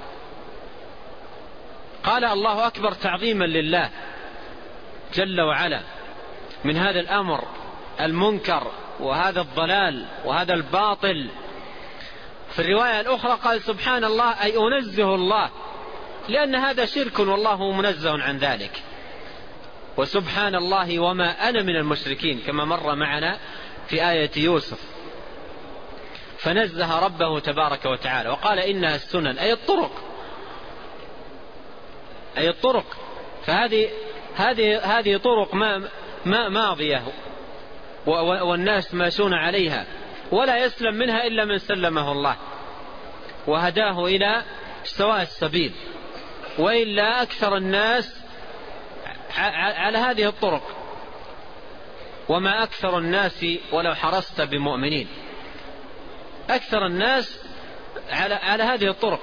قال الله أكبر تعظيما لله جل وعلا من هذا الأمر المنكر وهذا الضلال وهذا الباطل. في الرواية الأخرى قال سبحان الله أي أنزه الله، لأن هذا شرك والله منزه عن ذلك. وسبحان الله وما أنا من المشركين كما مر معنا في آية يوسف. فنزه ربه تبارك وتعالى وقال إنها السنن أي الطرق. فهذه طرق ما ماضية والناس ماشون عليها، ولا يسلم منها إلا من سلمه الله وهداه إلى سواء السبيل، وإلا أكثر الناس على هذه الطرق. وما أكثر الناس ولو حرصت بمؤمنين. أكثر الناس على هذه الطرق.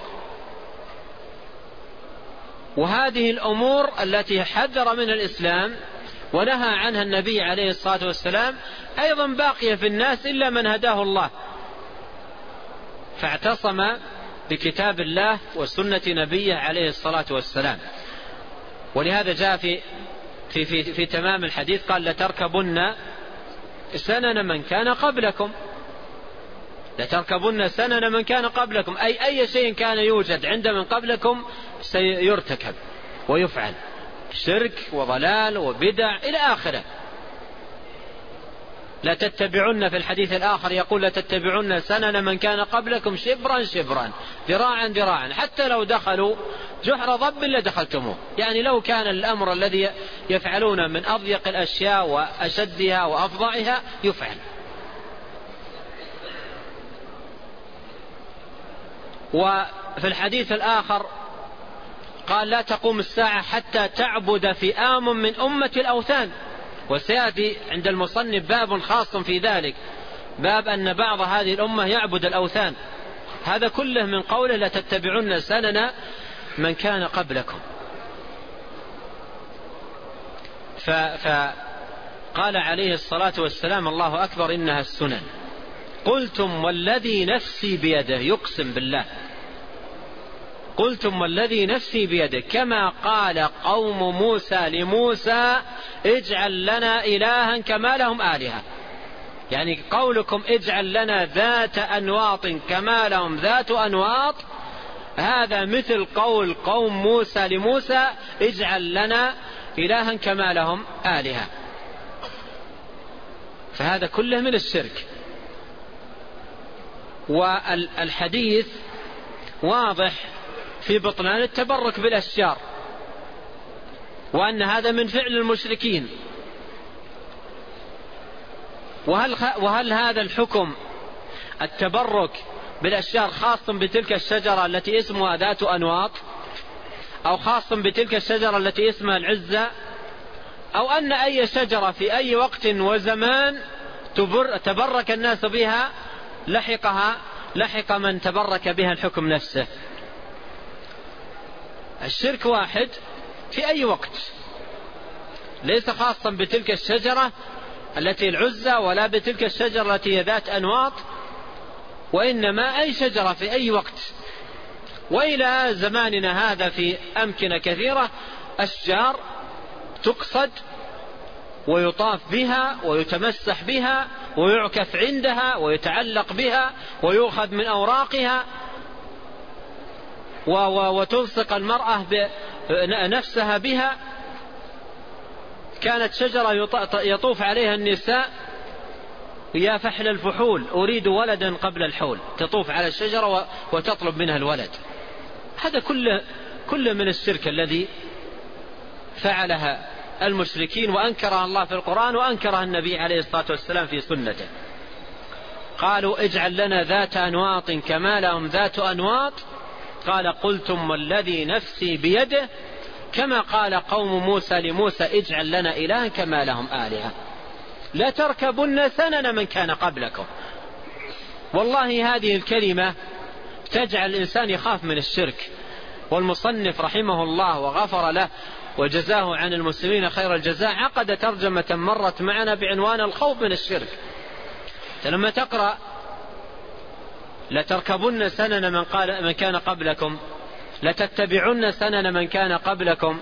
وهذه الأمور التي حذر من الإسلام ونهى عنها النبي عليه الصلاة والسلام أيضا باقية في الناس إلا من هداه الله فاعتصم بكتاب الله وسنة نبيه عليه الصلاة والسلام. ولهذا جاء في تمام الحديث قال لتركبن سنن من كان قبلكم. لتركبن سنن من كان قبلكم أي شيء كان يوجد عند من قبلكم سيرتكب ويفعل، شرك وضلال وبدع إلى آخره. لا تتبعن في الحديث الآخر يقول لا تتبعن سنن من كان قبلكم شبرا شبرا ذراعا ذراعا حتى لو دخلوا جحر ضب لدخلتموه. يعني لو كان الأمر الذي يفعلون من أضيق الأشياء وأشدها وأفظعها يفعل. وفي الحديث الآخر قال لا تقوم الساعة حتى تعبد فئام من أمة الأوثان. وسيأتي عند المصنف باب خاص في ذلك، باب أن بعض هذه الأمة يعبد الأوثان. هذا كله من قوله لا تتبعن سنن من كان قبلكم. فقال عليه الصلاة والسلام الله أكبر إنها السنن. قلتم والذي نفسي بيده، يقسم بالله، قلتم والذي نفسي بيده كما قال قوم موسى لموسى اجعل لنا إلها كما لهم آلهة. يعني قولكم اجعل لنا ذات أنواط كما لهم ذات أنواط، هذا مثل قول قوم موسى لموسى اجعل لنا إلها كما لهم آلهة. فهذا كله من الشرك. والحديث واضح في بطلان التبرك بالأشجار، وأن هذا من فعل المشركين. وهل هذا الحكم التبرك بالأشجار خاص بتلك الشجرة التي اسمها ذات أنواط، أو خاص بتلك الشجرة التي اسمها العزة، أو أن أي شجرة في أي وقت وزمان تبرك الناس بها لحق من تبرك بها الحكم نفسه؟ الشرك واحد في أي وقت، ليس خاصا بتلك الشجرة التي العزة ولا بتلك الشجرة التي هي ذات أنواط، وإنما أي شجرة في أي وقت. وإلى زماننا هذا في أمكنة كثيرة أشجار تقصد ويطاف بها ويتمسح بها ويعكف عندها ويتعلق بها ويؤخذ من أوراقها، وتلصق المرأة نفسها بها. كانت شجرة يطوف عليها النساء يا فحل الفحول أريد ولدا قبل الحول، تطوف على الشجرة وتطلب منها الولد. هذا كله من الشرك الذي فعلها المشركين، وأنكرها الله في القرآن وأنكرها النبي عليه الصلاة والسلام في سنته. قالوا اجعل لنا ذات أنواط كما لهم ذات أنواط، قال قلتم والذي نفسي بيده كما قال قوم موسى لموسى اجعل لنا إلها كما لهم آلهة لا تركبن سنن من كان قبلكم. والله هذه الكلمة تجعل الإنسان يخاف من الشرك. والمصنف رحمه الله وغفر له وجزاه عن المسلمين خير الجزاء عقد ترجمة مرت معنا بعنوان الخوف من الشرك. لما تقرأ لتركبن سنن من كان قبلكم لتتبعن سنن من كان قبلكم،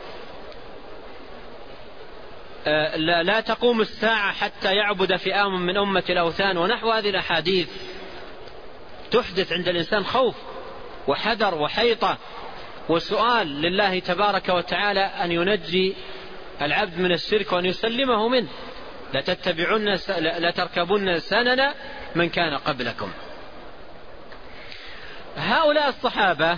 لا تقوم الساعة حتى يعبد فئام من أمة الأوثان، ونحو هذه الأحاديث تحدث عند الإنسان خوف وحذر وحيطة وسؤال لله تبارك وتعالى أن ينجي العبد من الشرك وأن يسلمه منه. لتركبن سنن من كان قبلكم. هؤلاء الصحابة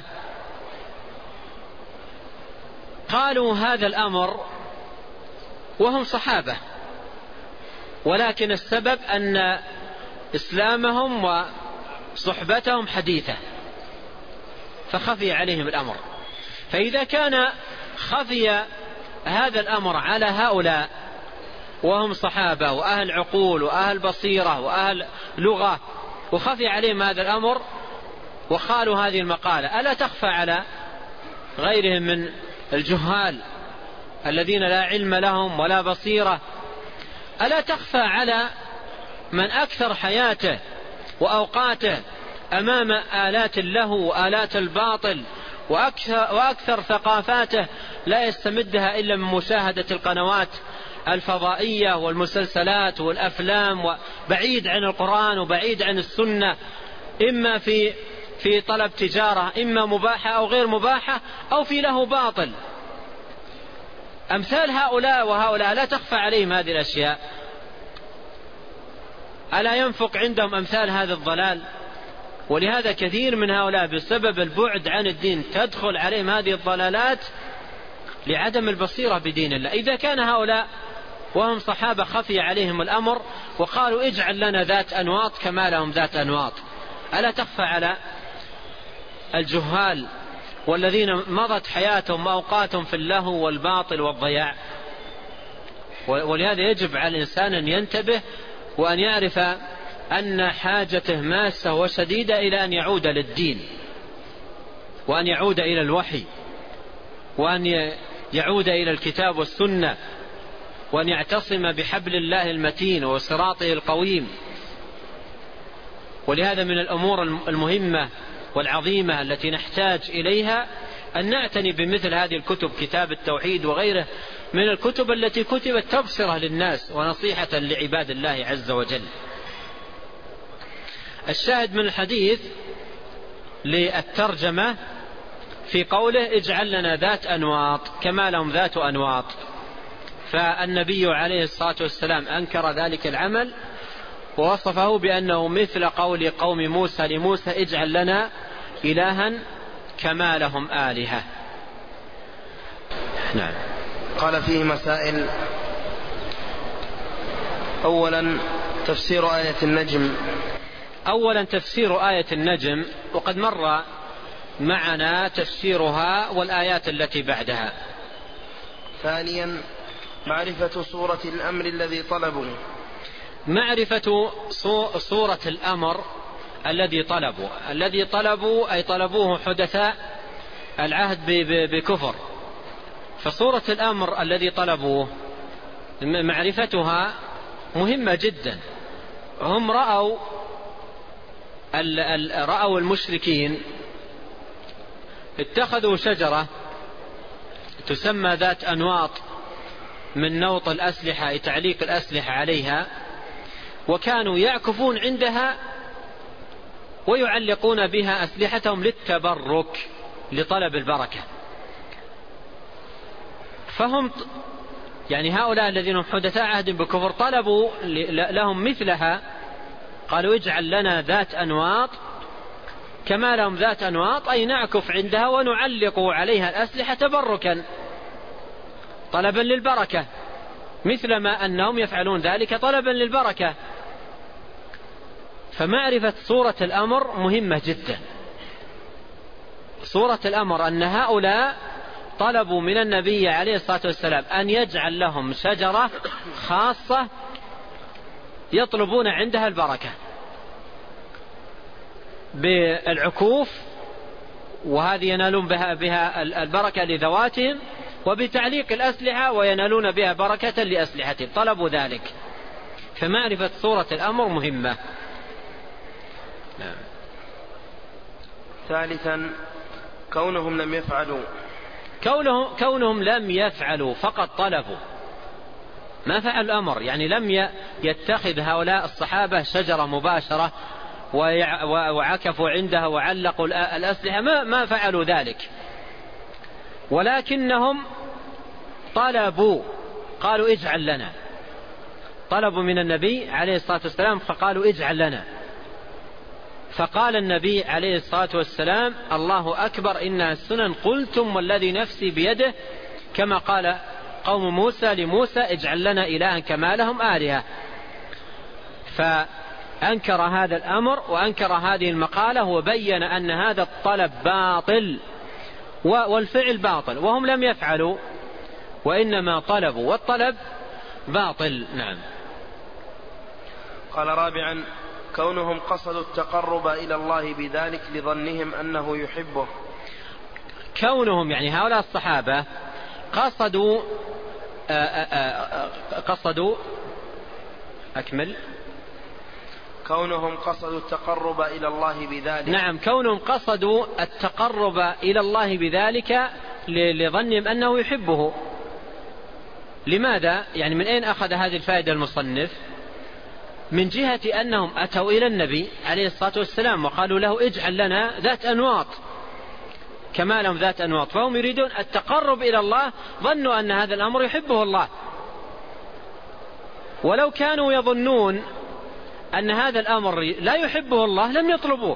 قالوا هذا الأمر وهم صحابة، ولكن السبب أن إسلامهم وصحبتهم حديثة فخفي عليهم الأمر. فإذا كان خفي هذا الأمر على هؤلاء وهم صحابة وأهل عقول وأهل بصيرة وأهل لغة وخفي عليهم هذا الأمر وقالوا هذه المقالة، ألا تخفى على غيرهم من الجهال الذين لا علم لهم ولا بصيرة؟ ألا تخفى على من أكثر حياته وأوقاته أمام آلات اللهو وآلات الباطل وأكثر ثقافاته لا يستمدها إلا من مشاهدة القنوات الفضائية والمسلسلات والأفلام، وبعيد عن القرآن وبعيد عن السنة، إما في طلب تجارة إما مباحة أو غير مباحة أو في له باطل. أمثال هؤلاء وهؤلاء لا تخفى عليهم هذه الأشياء. ألا ينفق عندهم أمثال هذا الضلال؟ ولهذا كثير من هؤلاء بسبب البعد عن الدين تدخل عليهم هذه الضلالات لعدم البصيرة بدين الله. إذا كان هؤلاء وهم صحابة خفي عليهم الأمر وقالوا اجعل لنا ذات أنواط كما لهم ذات أنواط، ألا تخفى على الجهال والذين مضت حياتهم وأوقاتهم في اللهو والباطل والضياع؟ ولهذا يجب على الإنسان أن ينتبه وأن يعرف أن حاجته ماسة وشديدة إلى أن يعود للدين وأن يعود إلى الوحي وأن يعود إلى الكتاب والسنة وأن يعتصم بحبل الله المتين وصراطه القويم. ولهذا من الأمور المهمة والعظيمة التي نحتاج إليها أن نعتني بمثل هذه الكتب، كتاب التوحيد وغيره من الكتب التي كتبت تبصرة للناس ونصيحة لعباد الله عز وجل. الشاهد من الحديث للترجمة في قوله اجعل لنا ذات أنواط كما لهم ذات أنواط، فالنبي عليه الصلاة والسلام أنكر ذلك العمل ووصفه بأنه مثل قول قوم موسى لموسى اجعل لنا إلها كما لهم آلهة. نعم. قال فيه مسائل. أولا تفسير آية النجم. أولا تفسير آية النجم، وقد مر معنا تفسيرها والآيات التي بعدها. ثانيا معرفة صورة الأمر الذي طلبوا. معرفة صورة الأمر الذي طلبوا أي طلبوه حدثاء العهد بكفر. فصورة الأمر الذي طلبوه معرفتها مهمة جدا. هم رأوا المشركين اتخذوا شجرة تسمى ذات أنواط من نوط الأسلحة تعليق الأسلحة عليها، وكانوا يعكفون عندها ويعلقون بها أسلحتهم للتبرك لطلب البركة. فهم يعني هؤلاء الذين هم حدثاء عهد بكفر طلبوا لهم مثلها، قالوا اجعل لنا ذات أنواط كما لهم ذات أنواط، أي نعكف عندها ونعلق عليها الأسلحة تبركا طلبا للبركة، مثل ما أنهم يفعلون ذلك طلبا للبركة. فمعرفة صورة الأمر مهمة جدا. صورة الأمر أن هؤلاء طلبوا من النبي عليه الصلاة والسلام أن يجعل لهم شجرة خاصة يطلبون عندها البركة بالعكوف، وهذه ينالون بها البركة لذواتهم، وبتعليق الأسلحة وينالون بها بركة لأسلحتهم. طلبوا ذلك، فمعرفة صورة الأمر مهمة. ثالثا كونهم لم يفعلوا، كونهم لم يفعلوا فقط طلبوا، ما فعل الأمر. يعني لم يتخذ هؤلاء الصحابة شجرة مباشرة وعكفوا عندها وعلقوا الأسلحة، ما فعلوا ذلك، ولكنهم طلبوا، قالوا اجعل لنا، طلبوا من النبي عليه الصلاة والسلام فقالوا اجعل لنا. فقال النبي عليه الصلاة والسلام: الله أكبر إنها السنن، قلتم والذي نفسي بيده، كما قال قوم موسى لموسى: اجعل لنا إلها كما لهم آلهة. فأنكر هذا الأمر وأنكر هذه المقالة، وبين أن هذا الطلب باطل والفعل باطل، وهم لم يفعلوا وإنما طلبوا، والطلب باطل. نعم. قال: رابعا كونهم قصدوا التقرب إلى الله بذلك لظنهم أنه يحبه. كونهم يعني هؤلاء الصحابة قصدوا أكمل. كونهم قصدوا التقرب إلى الله بذلك. نعم، كونهم قصدوا التقرب إلى الله بذلك لظنهم أنه يحبه. لماذا؟ يعني من أين أخذ هذه الفائدة المصنف؟ من جهة أنهم أتوا إلى النبي عليه الصلاة والسلام وقالوا له اجعل لنا ذات أنواط كما لهم ذات أنواط، فهم يريدون التقرب إلى الله، ظنوا أن هذا الأمر يحبه الله. ولو كانوا يظنون أن هذا الأمر لا يحبه الله لم يطلبوه،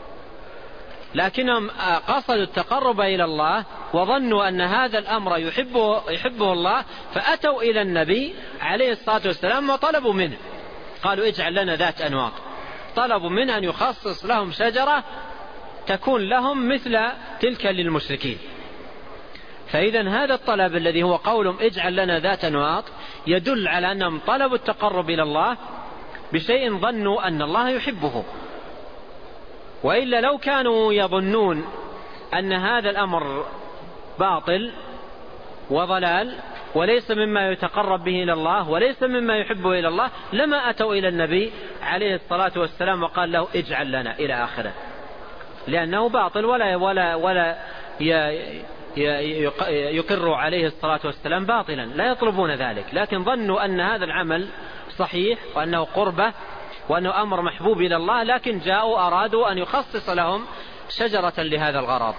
لكنهم قصدوا التقرب إلى الله وظنوا أن هذا الأمر يحبه الله، فأتوا إلى النبي عليه الصلاة والسلام وطلبوا منه، قالوا اجعل لنا ذات أنواط، طلبوا منه أن يخصص لهم شجرة تكون لهم مثل تلك للمشركين. فإذا هذا الطلب الذي هو قولهم اجعل لنا ذات أنواط يدل على أنهم طلبوا التقرب إلى الله بشيء ظنوا أن الله يحبه. وإلا لو كانوا يظنون أن هذا الأمر باطل وضلال وليس مما يتقرب به إلى الله وليس مما يحبه إلى الله لما أتوا إلى النبي عليه الصلاة والسلام وقال له اجعل لنا إلى آخره، لأنه باطل ولا يقر عليه الصلاة والسلام باطلا، لا يطلبون ذلك، لكن ظنوا أن هذا العمل صحيح وأنه قربة وأنه أمر محبوب إلى الله، لكن جاءوا أرادوا أن يخصص لهم شجرة لهذا الغرض.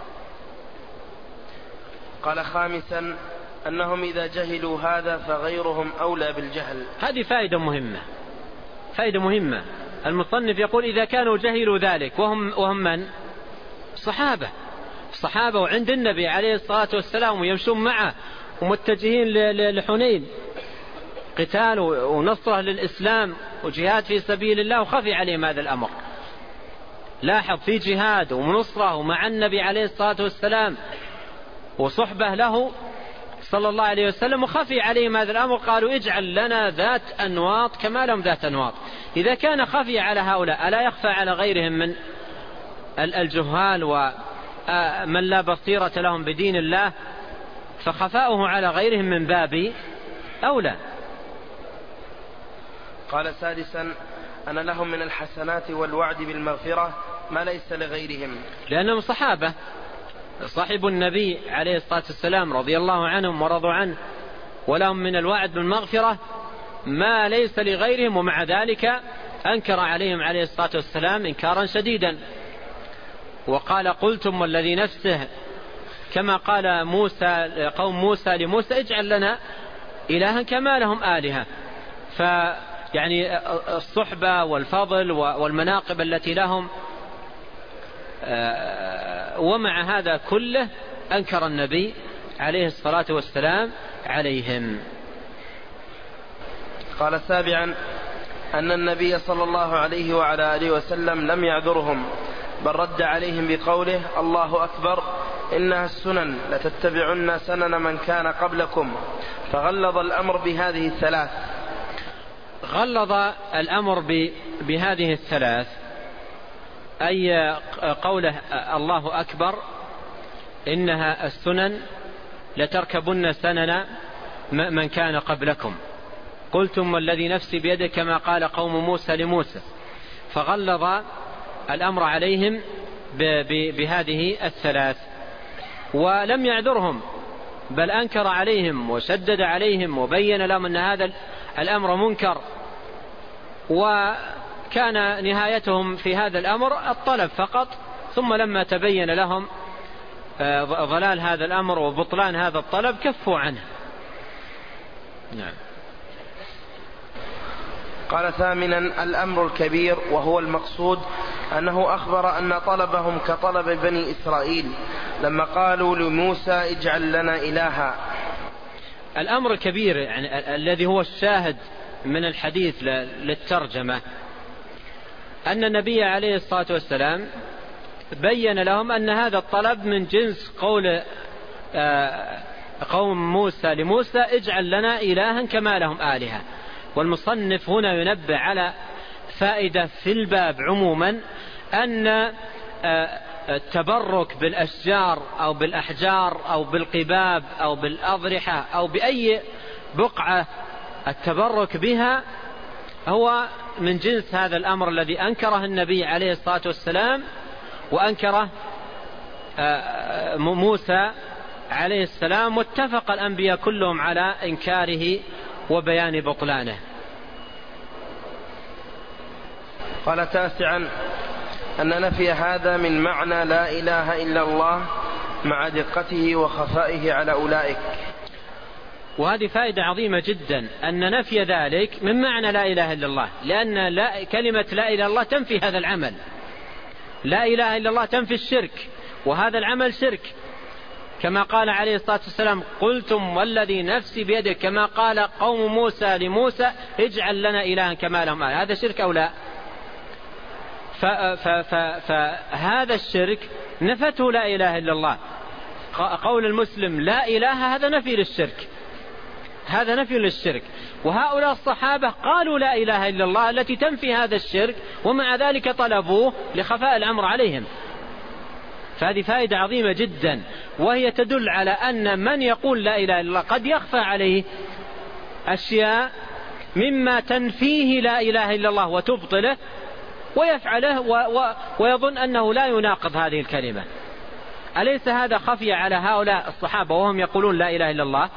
قال: خامسا أنهم إذا جهلوا هذا فغيرهم أولى بالجهل. هذه فائدة مهمة. المصنف يقول إذا كانوا جهلوا ذلك وهم من؟ صحابة وعند النبي عليه الصلاة والسلام ويمشون معه ومتجهين لحنين، قتال ونصرة للإسلام وجهاد في سبيل الله، وخفي عليهم هذا الأمر. لاحظ، في جهاد ونصرة ومع النبي عليه الصلاة والسلام وصحبة له صلى الله عليه وسلم، وخفي عليهم هذا الأمر، قالوا اجعل لنا ذات أنواط كما لهم ذات أنواط. إذا كان خفي على هؤلاء ألا يخفى على غيرهم من الجهال ومن لا بصيرة لهم بدين الله؟ فخفاؤه على غيرهم من باب أولى. قال: سادسا أن لهم من الحسنات والوعد بالمغفرة ما ليس لغيرهم، لأنهم صحابة صاحب النبي عليه الصلاة والسلام رضي الله عنهم ورضوا عنه، ولهم من الوعد بالمغفرة ما ليس لغيرهم، ومع ذلك أنكر عليهم عليه الصلاة والسلام إنكارا شديدا، وقال قلتم والذي نفسه، كما قال قوم موسى لموسى اجعل لنا إلها كما لهم آلهة. فيعني الصحبة والفضل والمناقب التي لهم، ومع هذا كله أنكر النبي عليه الصلاة والسلام عليهم. قال: سابعا أن النبي صلى الله عليه وعلى آله وسلم لم يعذرهم، بل رد عليهم بقوله: الله أكبر، إنها السنن لتتبعن سنن من كان قبلكم، فغلظ الأمر بهذه الثلاث. غلظ الأمر بهذه الثلاث، أي قوله الله أكبر إنها السنن لتركبن سنن من كان قبلكم، قلتم والذي نفسي بيده كما قال قوم موسى لموسى، فغلظ الأمر عليهم بهذه الثلاث، ولم يعذرهم بل أنكر عليهم وشدد عليهم وبين لهم أن هذا الأمر منكر، وكان نهايتهم في هذا الأمر الطلب فقط، ثم لما تبين لهم ضلال هذا الأمر وبطلان هذا الطلب كفوا عنه. نعم. قال: ثامنا الأمر الكبير، وهو المقصود أنه أخبر أن طلبهم كطلب بني إسرائيل لما قالوا لموسى: اجعل لنا إلها. الأمر الكبير يعني الذي هو الشاهد من الحديث للترجمة أن النبي عليه الصلاة والسلام بين لهم أن هذا الطلب من جنس قول قوم موسى لموسى: اجعل لنا إلها كما لهم آلهة. والمصنف هنا ينبه على فائدة في الباب عموما، أن التبرك بالأشجار أو بالأحجار أو بالقباب أو بالأضرحة أو بأي بقعة التبرك بها هو من جنس هذا الأمر الذي أنكره النبي عليه الصلاة والسلام وأنكره موسى عليه السلام، واتفق الأنبياء كلهم على إنكاره وبيان بطلانه. قال: تاسعا أن نفي هذا من معنى لا إله إلا الله مع دقته وخفائه على أولئك. وهذه فائدة عظيمة جدا، أن نفي ذلك من معنى لا إله إلا الله، لأن كلمة لا إله إلا الله تنفي هذا العمل. لا إله إلا الله تنفي الشرك، وهذا العمل شرك، كما قال عليه الصلاة والسلام: قلتم والذي نفسي بيده كما قال قوم موسى لموسى: اجعل لنا إلها كما لهم آلهة. هذا شرك أو لا؟ فهذا الشرك نفته لا إله إلا الله. قول المسلم لا إله هذا نفي للشرك، هذا نفي للشرك. وهؤلاء الصحابة قالوا لا إله إلا الله التي تنفي هذا الشرك، ومع ذلك طلبوه لخفاء الأمر عليهم. فهذه فائدة عظيمة جدا، وهي تدل على أن من يقول لا إله إلا الله قد يخفى عليه أشياء مما تنفيه لا إله إلا الله وتبطله، ويفعله ويظن أنه لا يناقض هذه الكلمة. أليس هذا خفي على هؤلاء الصحابة وهم يقولون لا إله إلا الله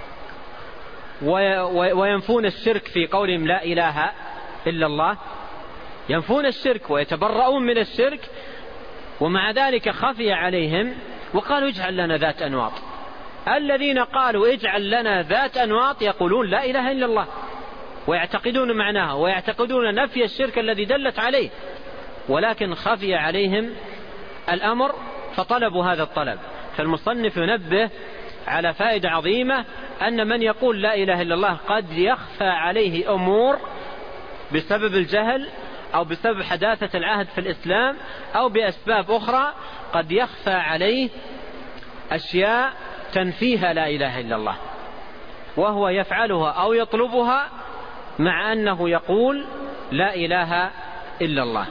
وينفون الشرك في قولهم لا إله إلا الله؟ ينفون الشرك ويتبرؤون من الشرك، ومع ذلك خفي عليهم وقالوا اجعل لنا ذات أنواط. الذين قالوا اجعل لنا ذات أنواط يقولون لا إله إلا الله ويعتقدون معناها ويعتقدون نفي الشرك الذي دلت عليه، ولكن خفي عليهم الأمر فطلبوا هذا الطلب. فالمصنف ينبه على فائدة عظيمة، أن من يقول لا إله إلا الله قد يخفى عليه أمور بسبب الجهل أو بسبب حداثة العهد في الإسلام أو بأسباب أخرى، قد يخفى عليه أشياء تنفيها لا إله إلا الله، وهو يفعلها أو يطلبها مع أنه يقول لا إله إلا الله.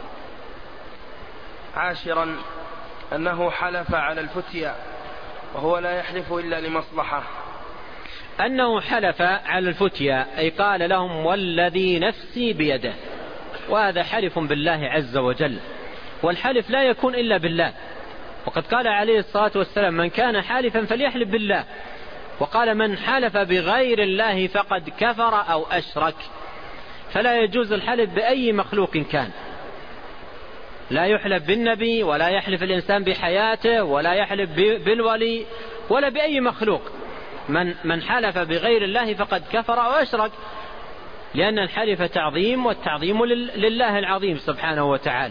عاشرا أنه حلف على الفتيا، وهو لا يحلف إلا لمصلحة. أنه حلف على الفتيا أي قال لهم والذي نفسي بيده، وهذا حلف بالله عز وجل، والحلف لا يكون إلا بالله. وقد قال عليه الصلاة والسلام: من كان حالفا فليحلف بالله. وقال: من حلف بغير الله فقد كفر أو أشرك. فلا يجوز الحلف بأي مخلوق كان، لا يحلف بالنبي ولا يحلف الإنسان بحياته ولا يحلف بالولي ولا بأي مخلوق. من حلف بغير الله فقد كفر أو أشرك، لأن الحلف تعظيم، والتعظيم لله العظيم سبحانه وتعالى.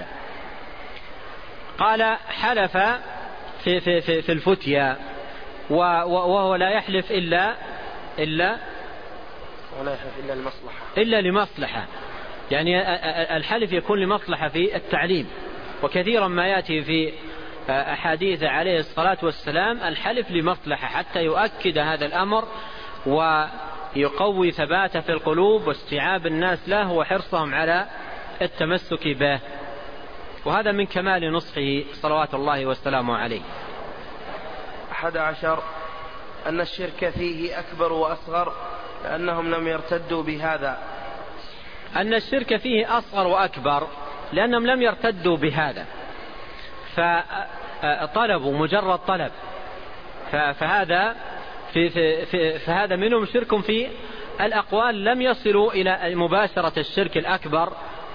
قال حلف في الفتيا، وهو لا يحلف إلا ولا يحلف إلا لمصلحة. يعني الحلف يكون لمصلحة في التعليم، وكثيرا ما يأتي في أحاديث عليه الصلاة والسلام الحلف لمصلحة حتى يؤكد هذا الأمر ويقوي ثباته في القلوب واستيعاب الناس له وحرصهم على التمسك به، وهذا من كمال نصحه صلوات الله والسلام عليه. 11 أن الشرك فيه أكبر وأصغر لأنهم لم يرتدوا بهذا. أن الشرك فيه أصغر وأكبر لأنهم لم يرتدوا بهذا، فطلبوا مجرد طلب، فهذا منهم شرك في الأقوال، لم يصلوا إلى مباشرة الشرك الأكبر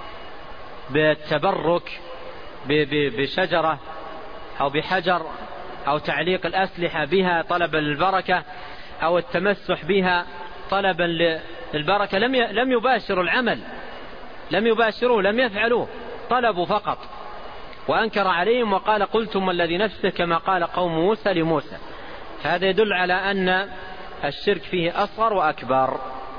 بالتبرك بشجرة أو بحجر أو تعليق الأسلحة بها طلبا للبركة أو التمسح بها طلبا للبركة. لم يباشروا العمل، لم يباشروا، لم يفعلوه، طلبوا فقط. وأنكر عليهم وقال قلتم والذي نفسه كما قال قوم موسى لموسى. فهذا يدل على أن الشرك فيه أصغر وأكبر.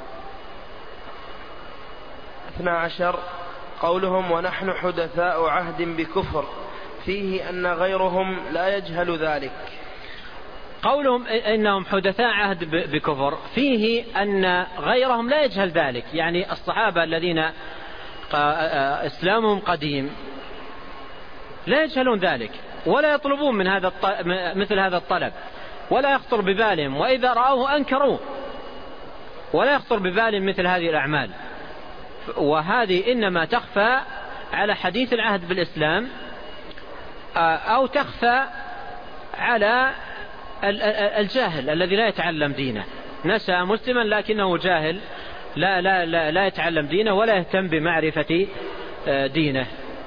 12 قولهم ونحن حدثاء عهد بكفر، فيه أن غيرهم لا يجهل ذلك. قولهم إنهم حدثاء عهد بكفر فيه أن غيرهم لا يجهل ذلك، يعني الصحابة الذين إسلامهم قديم لا يجهلون ذلك ولا يطلبون من مثل هذا الطلب، ولا يخطر ببالهم، وإذا رأوه أنكروه، ولا يخطر ببالهم مثل هذه الأعمال. وهذه إنما تخفى على حديث العهد بالإسلام أو تخفى على الجاهل الذي لا يتعلم دينه، نشأ مسلما لكنه جاهل لا يتعلم دينه ولا يهتم بمعرفة دينه.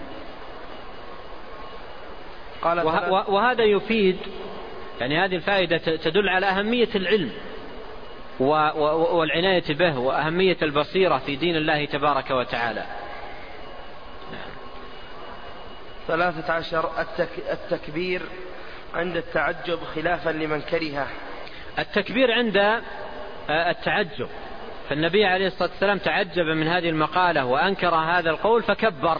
وهذا يفيد، يعني هذه الفائدة تدل على أهمية العلم والعناية به وأهمية البصيرة في دين الله تبارك وتعالى. 13 التكبير عند التعجب خلافا لمن كرهه. التكبير عند التعجب، فالنبي عليه الصلاة والسلام تعجب من هذه المقالة وأنكر هذا القول فكبر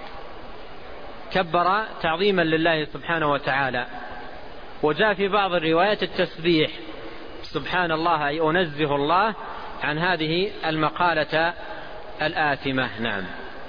تعظيما لله سبحانه وتعالى. وجاء في بعض الروايات التسبيح سبحان الله، أي أنزه الله عن هذه المقالة الآثمة. نعم.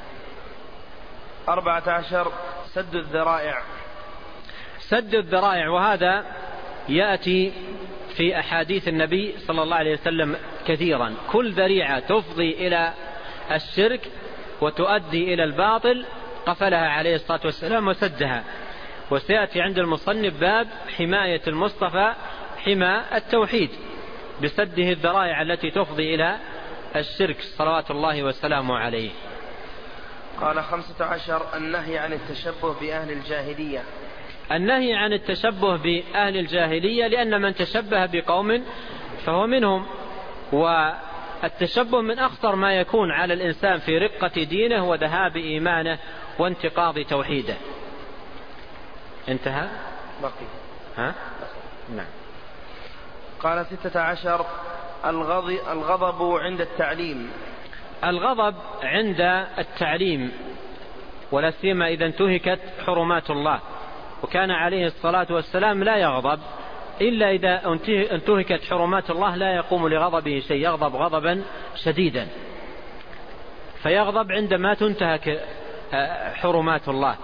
14 سد الذرائع. سد الذرائع، وهذا يأتي في أحاديث النبي صلى الله عليه وسلم كثيرا. كل ذريعة تفضي إلى الشرك وتؤدي إلى الباطل قفلها عليه الصلاة والسلام وسدها. وسيأتي عند المصنف باب حماية المصطفى حمى التوحيد بسده الذرائع التي تفضي إلى الشرك صلوات الله وسلامه عليه. قال 15 النهي عن التشبه بأهل الجاهلية. النهي عن التشبه بأهل الجاهلية لأن من تشبه بقوم فهو منهم، والتشبه من أخطر ما يكون على الإنسان في رقة دينه وذهاب إيمانه وانتقاض توحيده. انتهى؟ بقي. ها؟ نعم. قال 16 الغضب عند التعليم. الغضب عند التعليم، ولا سيما إذا انتهكت حرمات الله، وكان عليه الصلاة والسلام لا يغضب إلا إذا انتهكت حرمات الله، لا يقوم لغضبه شيء، يغضب غضبا شديدا، فيغضب عندما تنتهك حرمات الله.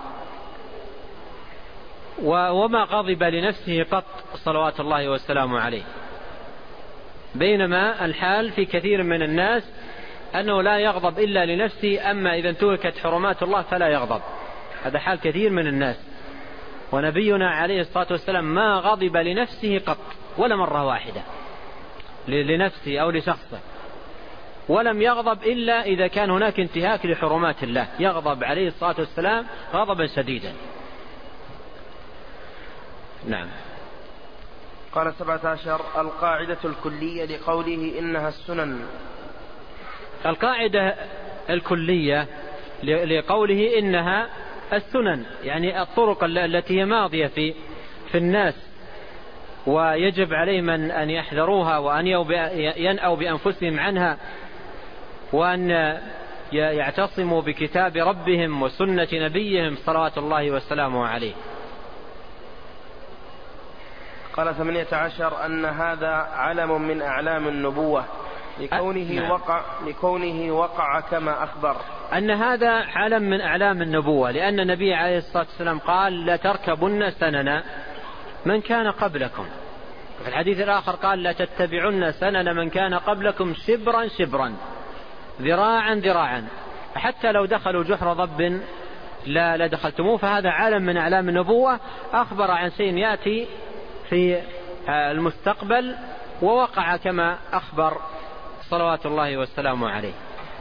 وما غضب لنفسه قط صلوات الله والسلام عليه، بينما الحال في كثير من الناس أنه لا يغضب إلا لنفسه، أما إذا انتهكت حرمات الله فلا يغضب. هذا حال كثير من الناس. ونبينا عليه الصلاة والسلام ما غضب لنفسه قط ولا مرة واحدة لنفسه أو لشخصه، ولم يغضب إلا إذا كان هناك انتهاك لحرمات الله، يغضب عليه الصلاة والسلام غضبا شديدا. نعم. قال 17 القاعدة الكلية لقوله إنها السنن. القاعدة الكلية لقوله إنها السنن، يعني الطرق التي هي ماضية في الناس، ويجب عليهم أن يحذروها وأن ينأوا بأنفسهم عنها، وأن يعتصموا بكتاب ربهم وسنة نبيهم صلوات الله وسلامه عليه. قال 18 أن هذا علم من أعلام النبوة لكونه وقع كما أخبر. أن هذا علم من أعلام النبوة لأن النبي عليه الصلاة والسلام قال لا تركبن سنن من كان قبلكم. في الحديث الآخر قال لا تتبعن سنن من كان قبلكم شبرا شبرا ذراعا ذراعا حتى لو دخلوا جحر ضب لا دخلتموه. فهذا علم من أعلام النبوة أخبر عن شيء يأتي في المستقبل ووقع كما أخبر صلوات الله والسلام عليه.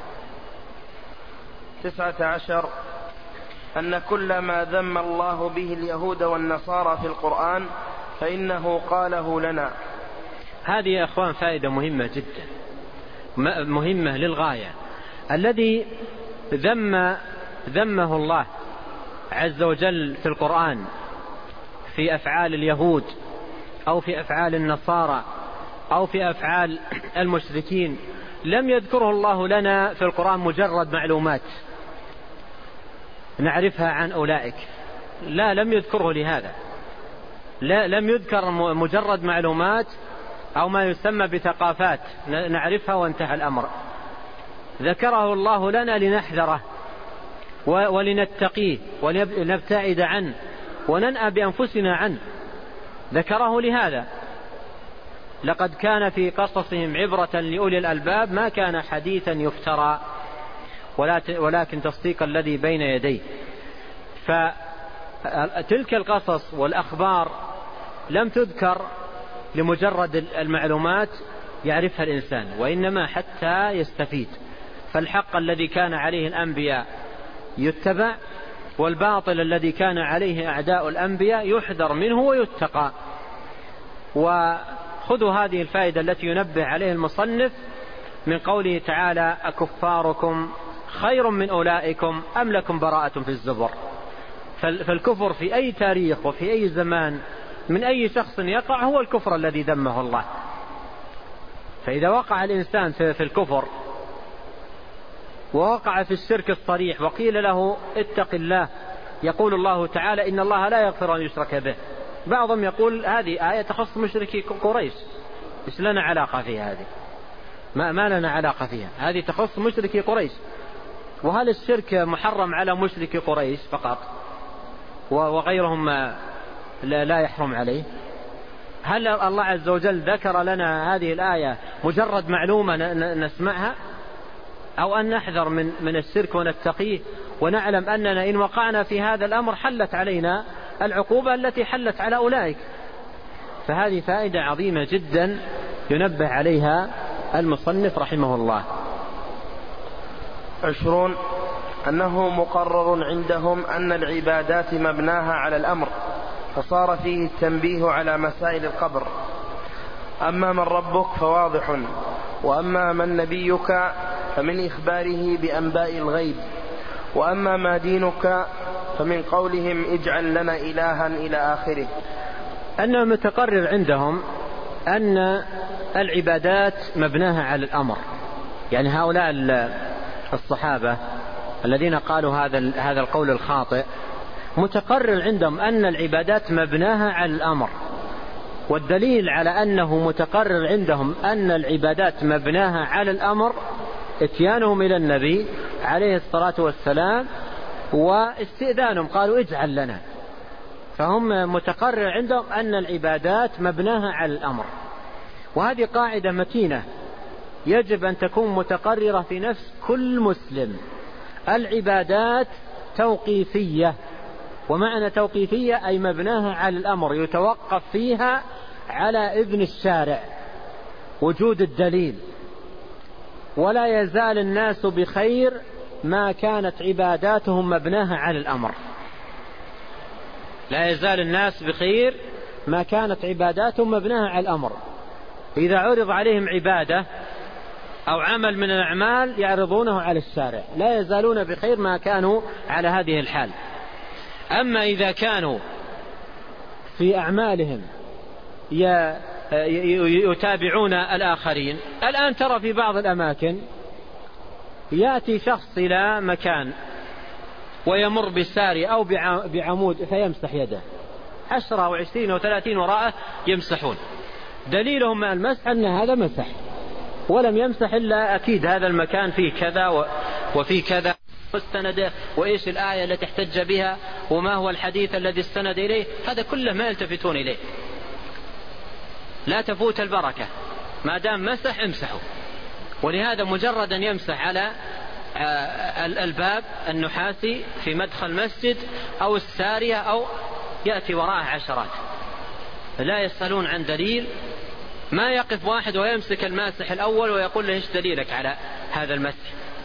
19 أن كل ما ذم الله به اليهود والنصارى في القرآن فإنه قاله لنا. هذه يا أخوان فائدة مهمة جدا، مهمة للغاية. الذي ذمه الله عز وجل في القرآن في أفعال اليهود أو في أفعال النصارى أو في أفعال المشركين لم يذكره الله لنا في القرآن مجرد معلومات نعرفها عن أولئك، لا، لم يذكره لهذا، لا، لم يذكر مجرد معلومات أو ما يسمى بثقافات نعرفها وانتهى الأمر. ذكره الله لنا لنحذره ولنتقيه ولنبتعد عنه وننأى بأنفسنا عنه. ذكره لهذا. لقد كان في قصصهم عبرة لأولي الألباب ما كان حديثا يفترى ولكن تصديق الذي بين يديه. فتلك القصص والأخبار لم تذكر لمجرد المعلومات يعرفها الإنسان وإنما حتى يستفيد. فالحق الذي كان عليه الأنبياء يتبع والباطل الذي كان عليه أعداء الأنبياء يحذر منه ويتقى. وخذوا هذه الفائدة التي ينبه عليه المصنف من قوله تعالى أكفاركم خير من أولئكم أم لكم براءة في الزبر. فالكفر في أي تاريخ وفي أي زمان من أي شخص يقع هو الكفر الذي ذمه الله. فإذا وقع الإنسان في الكفر ووقع في الشرك الصريح وقيل له اتق الله يقول الله تعالى إن الله لا يغفر أن يشرك به. بعضهم يقول هذه آية تخص مشركي قريش، إيش لنا علاقة فيها هذه؟ ما لنا علاقة فيها، هذه تخص مشركي قريش. وهل الشرك محرم على مشركي قريش فقط وغيرهم لا يحرم عليه؟ هل الله عز وجل ذكر لنا هذه الآية مجرد معلومة نسمعها أو أن نحذر من الشرك ونتقيه ونعلم أننا إن وقعنا في هذا الأمر حلت علينا العقوبة التي حلت على أولئك؟ فهذه فائدة عظيمة جدا ينبه عليها المصنف رحمه الله. 20 أنه مقرر عندهم أن العبادات مبناها على الأمر فصار فيه التنبيه على مسائل القبر. أما من ربك فواضح، وأما من نبيك فمن إخباره بأنباء الغيب، وأما ما دينك فمن قولهم اجعل لنا إلها إلى آخره. أنه متقرر عندهم أن العبادات مبناها على الأمر. يعني هؤلاء الصحابة الذين قالوا هذا القول الخاطئ متقرر عندهم أن العبادات مبناها على الأمر. والدليل على أنه متقرر عندهم أن العبادات مبناها على الأمر اتيانهم إلى النبي عليه الصلاة والسلام واستئذانهم قالوا اجعل لنا. فهم متقرر عندهم أن العبادات مبناها على الأمر. وهذه قاعدة متينة يجب أن تكون متقررة في نفس كل مسلم. العبادات توقيفية، ومعنى توقيفية أي مبناها على الأمر يتوقف فيها على إذن الشارع وجود الدليل. ولا يزال الناس بخير ما كانت عباداتهم مبناها على الأمر. لا يزال الناس بخير ما كانت عباداتهم مبناها على الأمر. إذا عرض عليهم عبادة أو عمل من الأعمال يعرضونه على الشارع، لا يزالون بخير ما كانوا على هذه الحال. أما إذا كانوا في أعمالهم يتابعون الآخرين، الآن ترى في بعض الأماكن يأتي شخص إلى مكان ويمر بالسارية أو بعمود فيمسح يده، 10 أو 20 أو 30 وراءه يمسحون، دليلهم مع المسح أن هذا مسح ولم يمسح إلا أكيد هذا المكان فيه كذا وفيه كذا، واستند وإيش الآية التي احتج بها وما هو الحديث الذي استند إليه، هذا كله ما يلتفتون إليه. لا تفوت البركة ما دام مسح امسحوا. ولهذا مجرد أن يمسح على الباب النحاسي في مدخل المسجد أو السارية أو يأتي وراءه عشرات، لا يسألون عن دليل. ما يقف واحد ويمسك الماسح الأول ويقول له إيش دليلك على هذا المسح.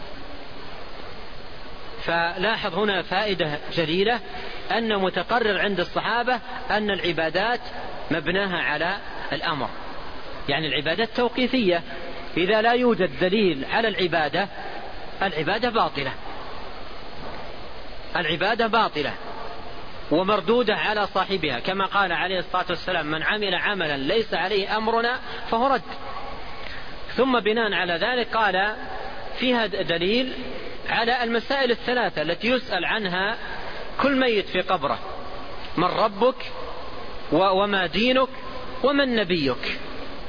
فلاحظ هنا فائدة جليلة، أن متقرر عند الصحابة أن العبادات مبناها على الأمر، يعني العبادات توقيفية، إذا لا يوجد دليل على العبادة باطلة، العبادة باطلة ومردودة على صاحبها، كما قال عليه الصلاة والسلام: من عمل عملا ليس عليه أمرنا فهو رد. ثم بناء على ذلك قال فيها دليل على المسائل الثلاثة التي يسأل عنها كل ميت في قبره: من ربك وما دينك ومن نبيك.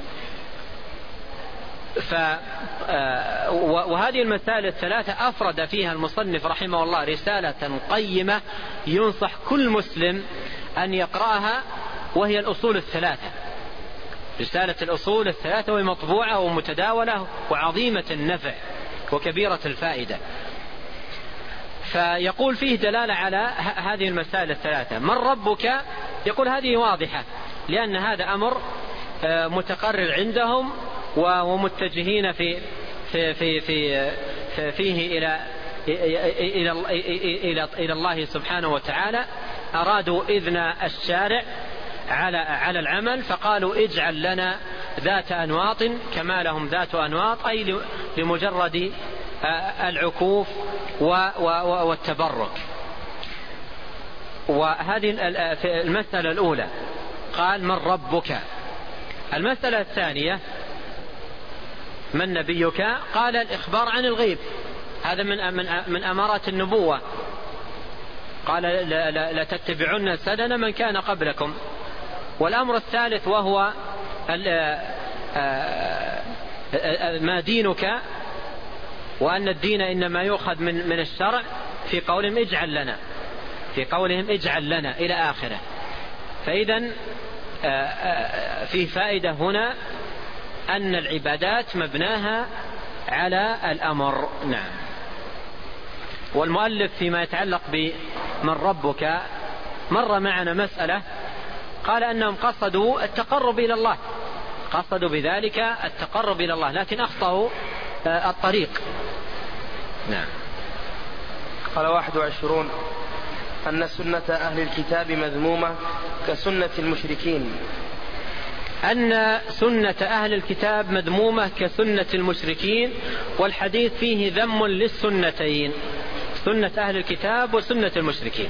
وهذه المسائل الثلاثة أفرد فيها المصنف رحمه الله رسالة قيمة ينصح كل مسلم أن يقرأها، وهي الأصول الثلاثة، رسالة الأصول الثلاثة، وهي مطبوعة ومتداولة وعظيمة النفع وكبيرة الفائدة. فيقول فيه دلالة على هذه المسائل الثلاثة. من ربك؟ يقول هذه واضحة، لأن هذا أمر متقرر عندهم ومتجهين فيه إلى الله سبحانه وتعالى. أرادوا إذن الشارع على العمل فقالوا: اجعل لنا ذات أنواط كما لهم ذات أنواط، أي لمجرد العكوف والتبرك. وهذه المسألة الأولى قال: من ربك. المسألة الثانية: من نبيك؟ قال: الإخبار عن الغيب، هذا من أمارات النبوة. قال: لا تتبعن سنن من كان قبلكم. والأمر الثالث وهو ما دينك، وأن الدين إنما يؤخذ من الشرع، في قولهم اجعل لنا إلى آخره. فإذن في فائدة هنا أن العبادات مبناها على الأمر. نعم. والمؤلف فيما يتعلق بمن ربك مر معنا مسألة، قال أنهم قصدوا التقرب إلى الله، قصدوا بذلك التقرب إلى الله، لكن أخطأوا الطريق. نعم. قال 21: أن سنة أهل الكتاب مذمومة كسنة المشركين. أن سنة أهل الكتاب مذمومة كسنة المشركين، والحديث فيه ذم للسنتين، سنة أهل الكتاب وسنة المشركين.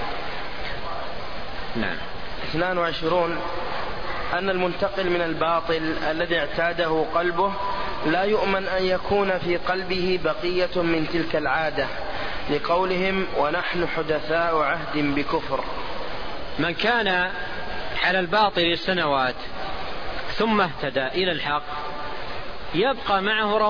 نعم. 22: أن المنتقل من الباطل الذي اعتاده قلبه لا يؤمن أن يكون في قلبه بقية من تلك العادة، لقولهم: ونحن حدثاء عهد بكفر. من كان على الباطل سنوات ثم اهتدى إلى الحق يبقى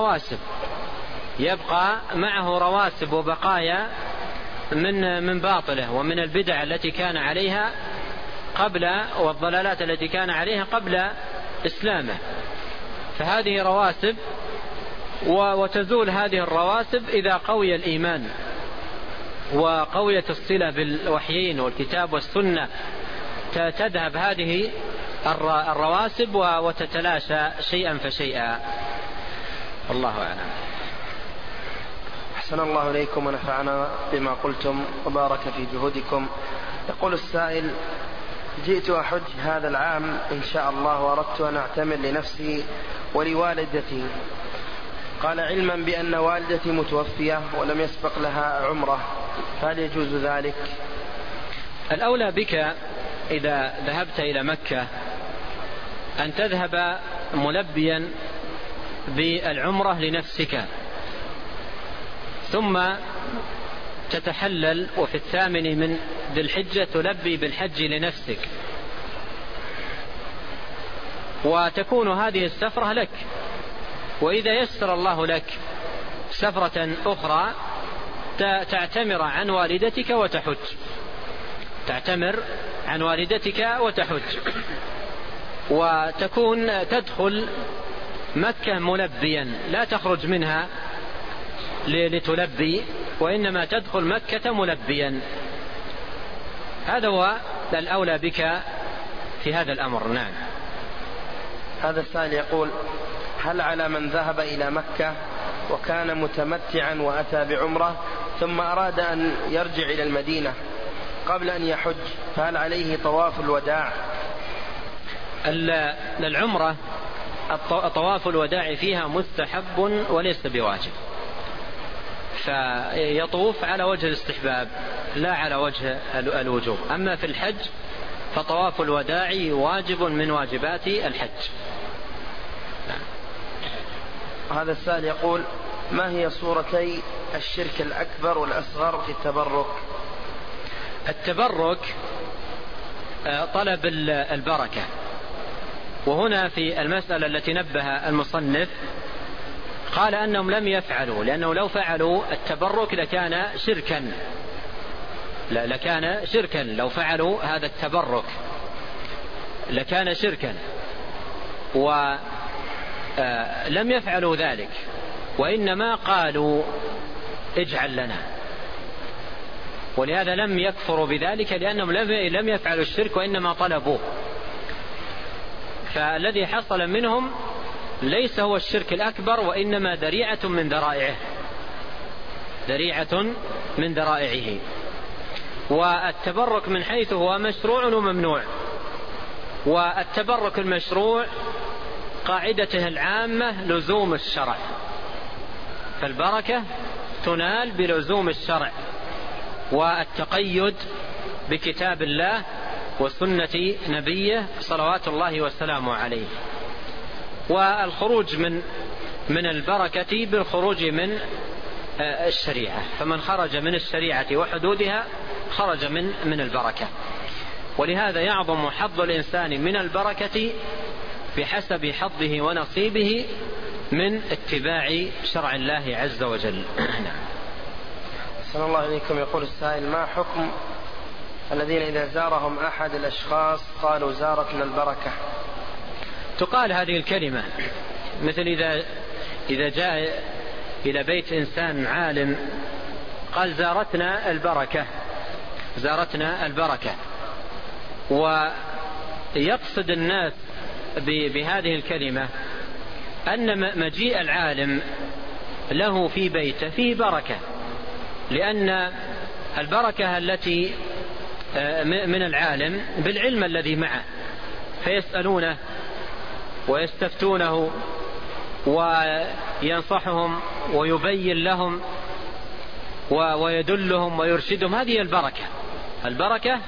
معه رواسب وبقايا من باطله ومن البدع التي كان عليها قبل، والضلالات التي كان عليها قبل إسلامه. فهذه رواسب، وتزول هذه الرواسب إذا قوي الإيمان وقويت الصلة بالوحيين والكتاب والسنة، تذهب هذه الرواسب وتتلاشى شيئا فشيئا. والله أعلم. أحسن الله إليكم ونفعنا بما قلتم وبارك في جهودكم. يقول السائل: جئت أحج هذا العام إن شاء الله، وأردت أن أعتمر لنفسي ولوالدتي. قال: علما بأن والدتي متوفية ولم يسبق لها عمرة، فهل يجوز ذلك؟ الأولى بك إذا ذهبت إلى مكة أن تذهب ملبيا بالعمرة لنفسك، ثم تتحلل، وفي 8 من ذي الحجة تلبي بالحج لنفسك، وتكون هذه السفرة لك. وإذا يسر الله لك سفرة أخرى تعتمر عن والدتك وتحج، تعتمر عن والدتك وتحج، وتكون تدخل مكة ملبيا، لا تخرج منها لتلبي، وإنما تدخل مكة ملبيا. هذا هو الأولى بك في هذا الأمر. نعم. هذا السائل يقول: هل على من ذهب إلى مكة وكان متمتعا وأتى بعمرة ثم أراد أن يرجع إلى المدينة قبل أن يحج، فهل عليه طواف الوداع؟ العمرة طواف الوداع فيها مستحب وليس بواجب، فيطوف على وجه الاستحباب لا على وجه الوجوب. أما في الحج فطواف الوداع واجب من واجبات الحج. هذا السائل يقول: ما هي صورتي الشرك الأكبر والأصغر في التبرك؟ التبرك طلب البركة، وهنا في المسألة التي نبه المصنف قال أنهم لم يفعلوا، لأنه لو فعلوا التبرك لكان شركا، لو فعلوا هذا التبرك لكان شركا، ولم يفعلوا ذلك، وإنما قالوا اجعل لنا، ولهذا لم يكفروا بذلك، لأنهم لم يفعلوا الشرك وإنما طلبوه. فالذي حصل منهم ليس هو الشرك الأكبر، وإنما ذريعة من ذرائعه. والتبرك من حيث هو مشروع وممنوع. والتبرك المشروع قاعدته العامة لزوم الشرع، فالبركة تنال بلزوم الشرع والتقيد بكتاب الله وسنة نبيه صلوات الله والسلام عليه. والخروج من البركة بالخروج من الشريعة، فمن خرج من الشريعة وحدودها خرج من البركة. ولهذا يعظم حظ الإنسان من البركة بحسب حظه ونصيبه من اتباع شرع الله عز وجل. أحسن الله إليكم. يقول السائل: ما حكم الذين إذا زارهم أحد الأشخاص قالوا زارتنا البركة؟ تقال هذه الكلمة، مثل إذا جاء إلى بيت إنسان عالم قال زارتنا البركة، ويقصد الناس بهذه الكلمة أن مجيء العالم له في بيته فيه بركة، لأن البركة التي من العالم بالعلم الذي معه، فيسألونه ويستفتونه وينصحهم ويبين لهم ويدلهم ويرشدهم. هذه البركة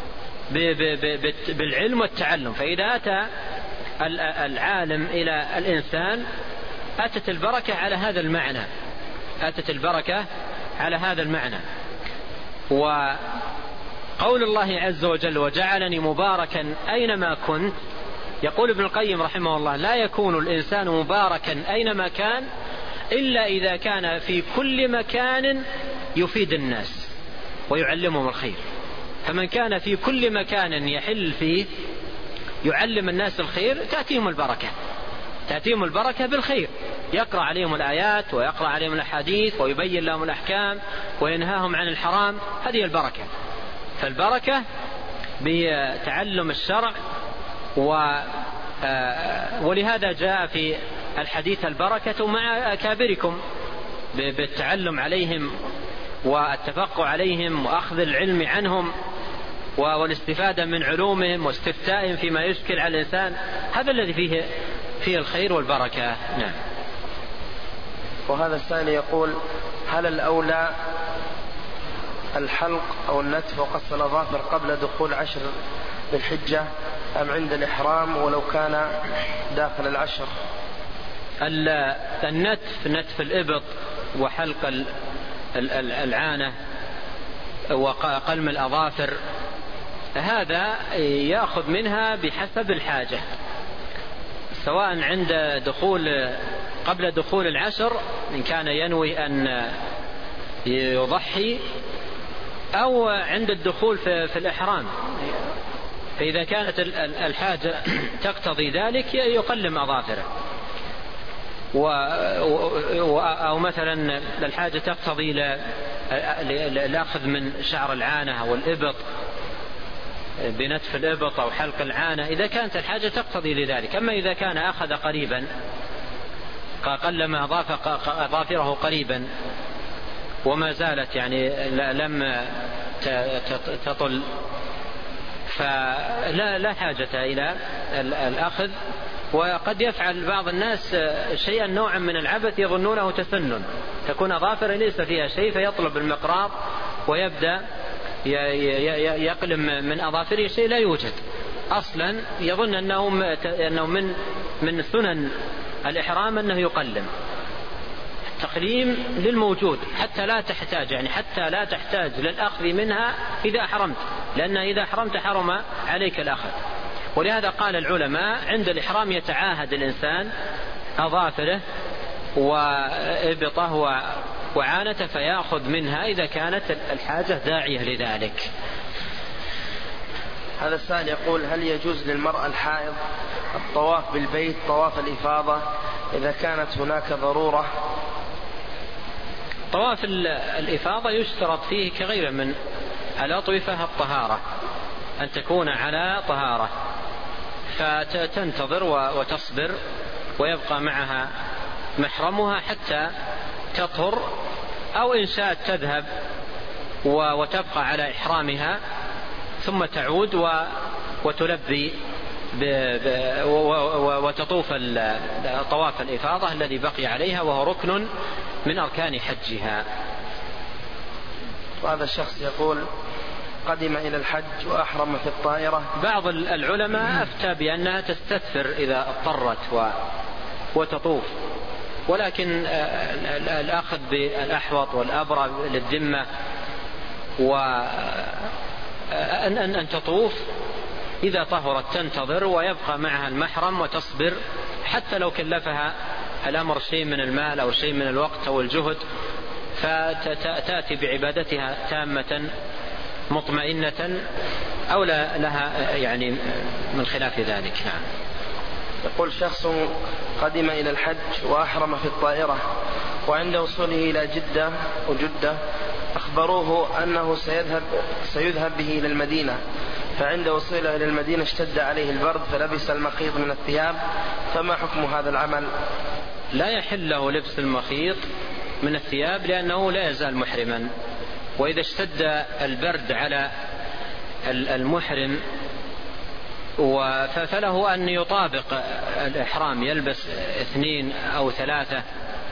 بالعلم والتعلم. فإذا أتى العالم إلى الإنسان أتت البركة على هذا المعنى. وقول الله عز وجل: وجعلني مباركا أينما كنت، يقول ابن القيم رحمه الله: لا يكون الإنسان مباركا أينما كان إلا إذا كان في كل مكان يفيد الناس ويعلمهم الخير. فمن كان في كل مكان يحل فيه يعلم الناس الخير تأتيهم البركة بالخير، يقرأ عليهم الآيات ويقرأ عليهم الأحاديث ويبين لهم الأحكام وينهاهم عن الحرام. هذه البركة. فالبركة بتعلم الشرع، ولهذا جاء في الحديث: البركة مع أكابركم، بالتعلم عليهم والتفقه عليهم وأخذ العلم عنهم والاستفادة من علومهم واستفتائهم فيما يشكل على الإنسان. هذا الذي فيه الخير والبركة. نعم. وهذا السائل يقول: هل الأولى الحلق أو النتف وقص الأظافر قبل دخول 10 بالحجة أم عند الإحرام ولو كان داخل العشر؟ نتف الإبط وحلق العانة وقلم الأظافر، هذا يأخذ منها بحسب الحاجة، سواء عند قبل دخول العشر إن كان ينوي أن يضحي، أو عند الدخول في الإحرام. فإذا كانت الحاجة تقتضي ذلك يقلم أظافره، أو مثلا الحاجة تقتضي الأخذ من شعر العانة أو الإبط بنتف الإبط أو حلق العانة، إذا كانت الحاجة تقتضي لذلك. أما إذا كان أخذ قريبا قلم أظافره قريبا وما زالت يعني لم تطل، فلا حاجة إلى الأخذ. وقد يفعل بعض الناس شيئا نوعا من العبث يظنونه تسنن، تكون أظافر ليس فيها شيء، فيطلب المقراض ويبدأ يقلم من أظافره شيء لا يوجد أصلا، يظن أنه من سنن الإحرام أنه يقلم. تقليم للموجود حتى لا تحتاج للأخذ منها إذا أحرمت، لأن إذا أحرمت حرم عليك الأخذ. ولهذا قال العلماء عند الإحرام يتعاهد الإنسان أظافره وإبطه وعانته فيأخذ منها إذا كانت الحاجة داعية لذلك. هذا السائل يقول: هل يجوز للمرأة الحائض الطواف بالبيت طواف الإفاضة إذا كانت هناك ضرورة؟ طواف الإفاضة يشترط فيه كغيره من الأطوفة الطهارة، أن تكون على طهارة، فتنتظر وتصبر ويبقى معها محرمها حتى تطهر، أو إن شاءت تذهب وتبقى على إحرامها ثم تعود وتلبي وتطوف طواف الإفاضة الذي بقي عليها وهو ركن من أركان حجها. وهذا الشخص يقول: قدم إلى الحج وأحرم في الطائرة. بعض العلماء أفتى بأنها تستثفر إذا اضطرت وتطوف، ولكن الأخذ بالأحوط والأبرى للذمة وأن تطوف إذا طهرت تنتظر ويبقى معها المحرم وتصبر، حتى لو كلفها الأمر شيء من المال أو شيء من الوقت أو الجهد، فتأتي بعبادتها تامة مطمئنة أو لها يعني من خلاف ذلك. نعم. يقول شخص: قدم إلى الحج وأحرم في الطائرة، وعند وصوله إلى جدة أخبروه أنه سيذهب به إلى المدينة، فعند وصوله إلى المدينة اشتد عليه البرد فلبس المخيط من الثياب، فما حكم هذا العمل؟ لا يحل له لبس المخيط من الثياب لأنه لا يزال محرما، وإذا اشتد البرد على المحرم فله أن يطابق الإحرام، يلبس 2 أو 3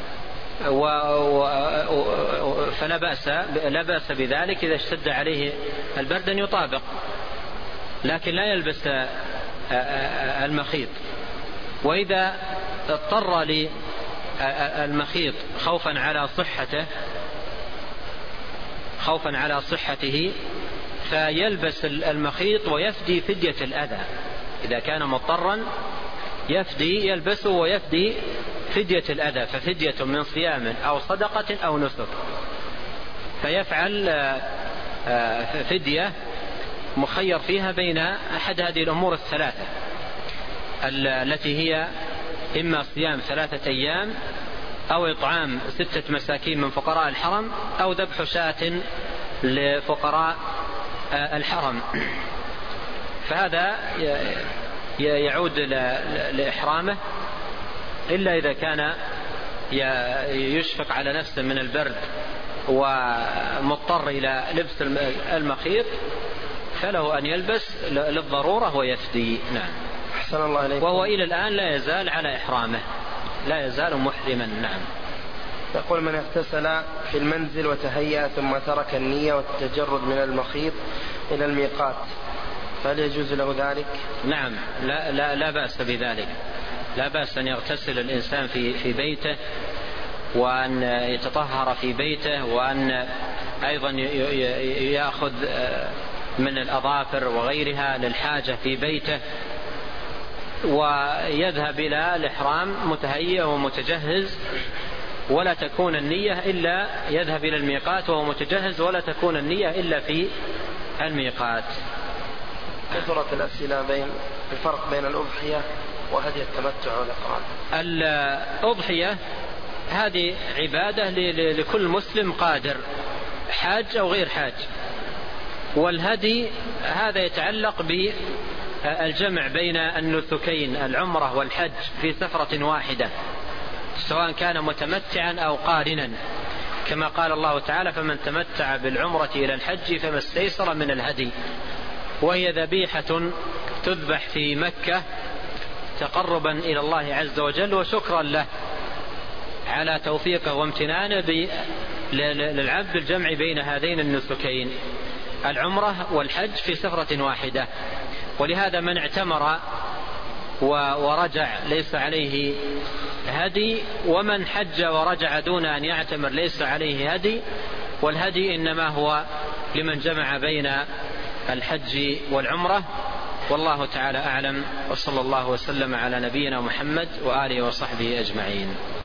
فلا بأس بذلك. إذا اشتد عليه البرد أن يطابق، لكن لا يلبس المخيط. وإذا اضطر للمخيط خوفا على صحته فيلبس المخيط ويفدي فدية الأذى. إذا كان مضطرا يلبسه ويفدي فدية الأذى، ففدية من صيام أو صدقة أو نسك، فيفعل فدية مخير فيها بين أحد هذه الأمور الثلاثة التي هي إما صيام 3 أيام أو إطعام 6 مساكين من فقراء الحرم أو ذبح شاة لفقراء الحرم. فهذا يعود لإحرامه، إلا إذا كان يشفق على نفسه من البرد ومضطر إلى لبس المخيط فله أن يلبس للضرورة ويفدي. نعم. أحسن الله إليكم. وهو إلى الآن لا يزال على إحرامه، لا يزال محرما. نعم. يقول: من اغتسل في المنزل وتهيأ ثم ترك النية والتجرد من المخيط إلى الميقات، فهل يجوز له ذلك؟ نعم، لا بأس بذلك، لا بأس أن يغتسل الإنسان في بيته وأن يتطهر في بيته، وأن أيضا يأخذ من الأظافر وغيرها للحاجة في بيته، ويذهب إلى الإحرام متهيئ ومتجهز، ولا تكون النية إلا يذهب إلى الميقات وهو متجهز، ولا تكون النية إلا في الميقات. كثرت الأسئلة بين الفرق بين الأضحية وهدي التمتع والإقران. الأضحية هذه عبادة لكل مسلم قادر، حاج أو غير حاج، والهدي هذا يتعلق بالجمع بين النسكين العمرة والحج في سفرة واحدة، سواء كان متمتعا أو قارنا، كما قال الله تعالى: فمن تمتع بالعمرة إلى الحج فما استيسر من الهدي. وهي ذبيحة تذبح في مكة تقربا إلى الله عز وجل وشكرا له على توفيقه وامتنانه للعبد الجمع بين هذين النسكين العمرة والحج في سفرة واحدة. ولهذا من اعتمر ورجع ليس عليه هدي، ومن حج ورجع دون أن يعتمر ليس عليه هدي، والهدي إنما هو لمن جمع بين الحج والعمرة. والله تعالى أعلم، وصلى الله وسلم على نبينا محمد وآله وصحبه أجمعين.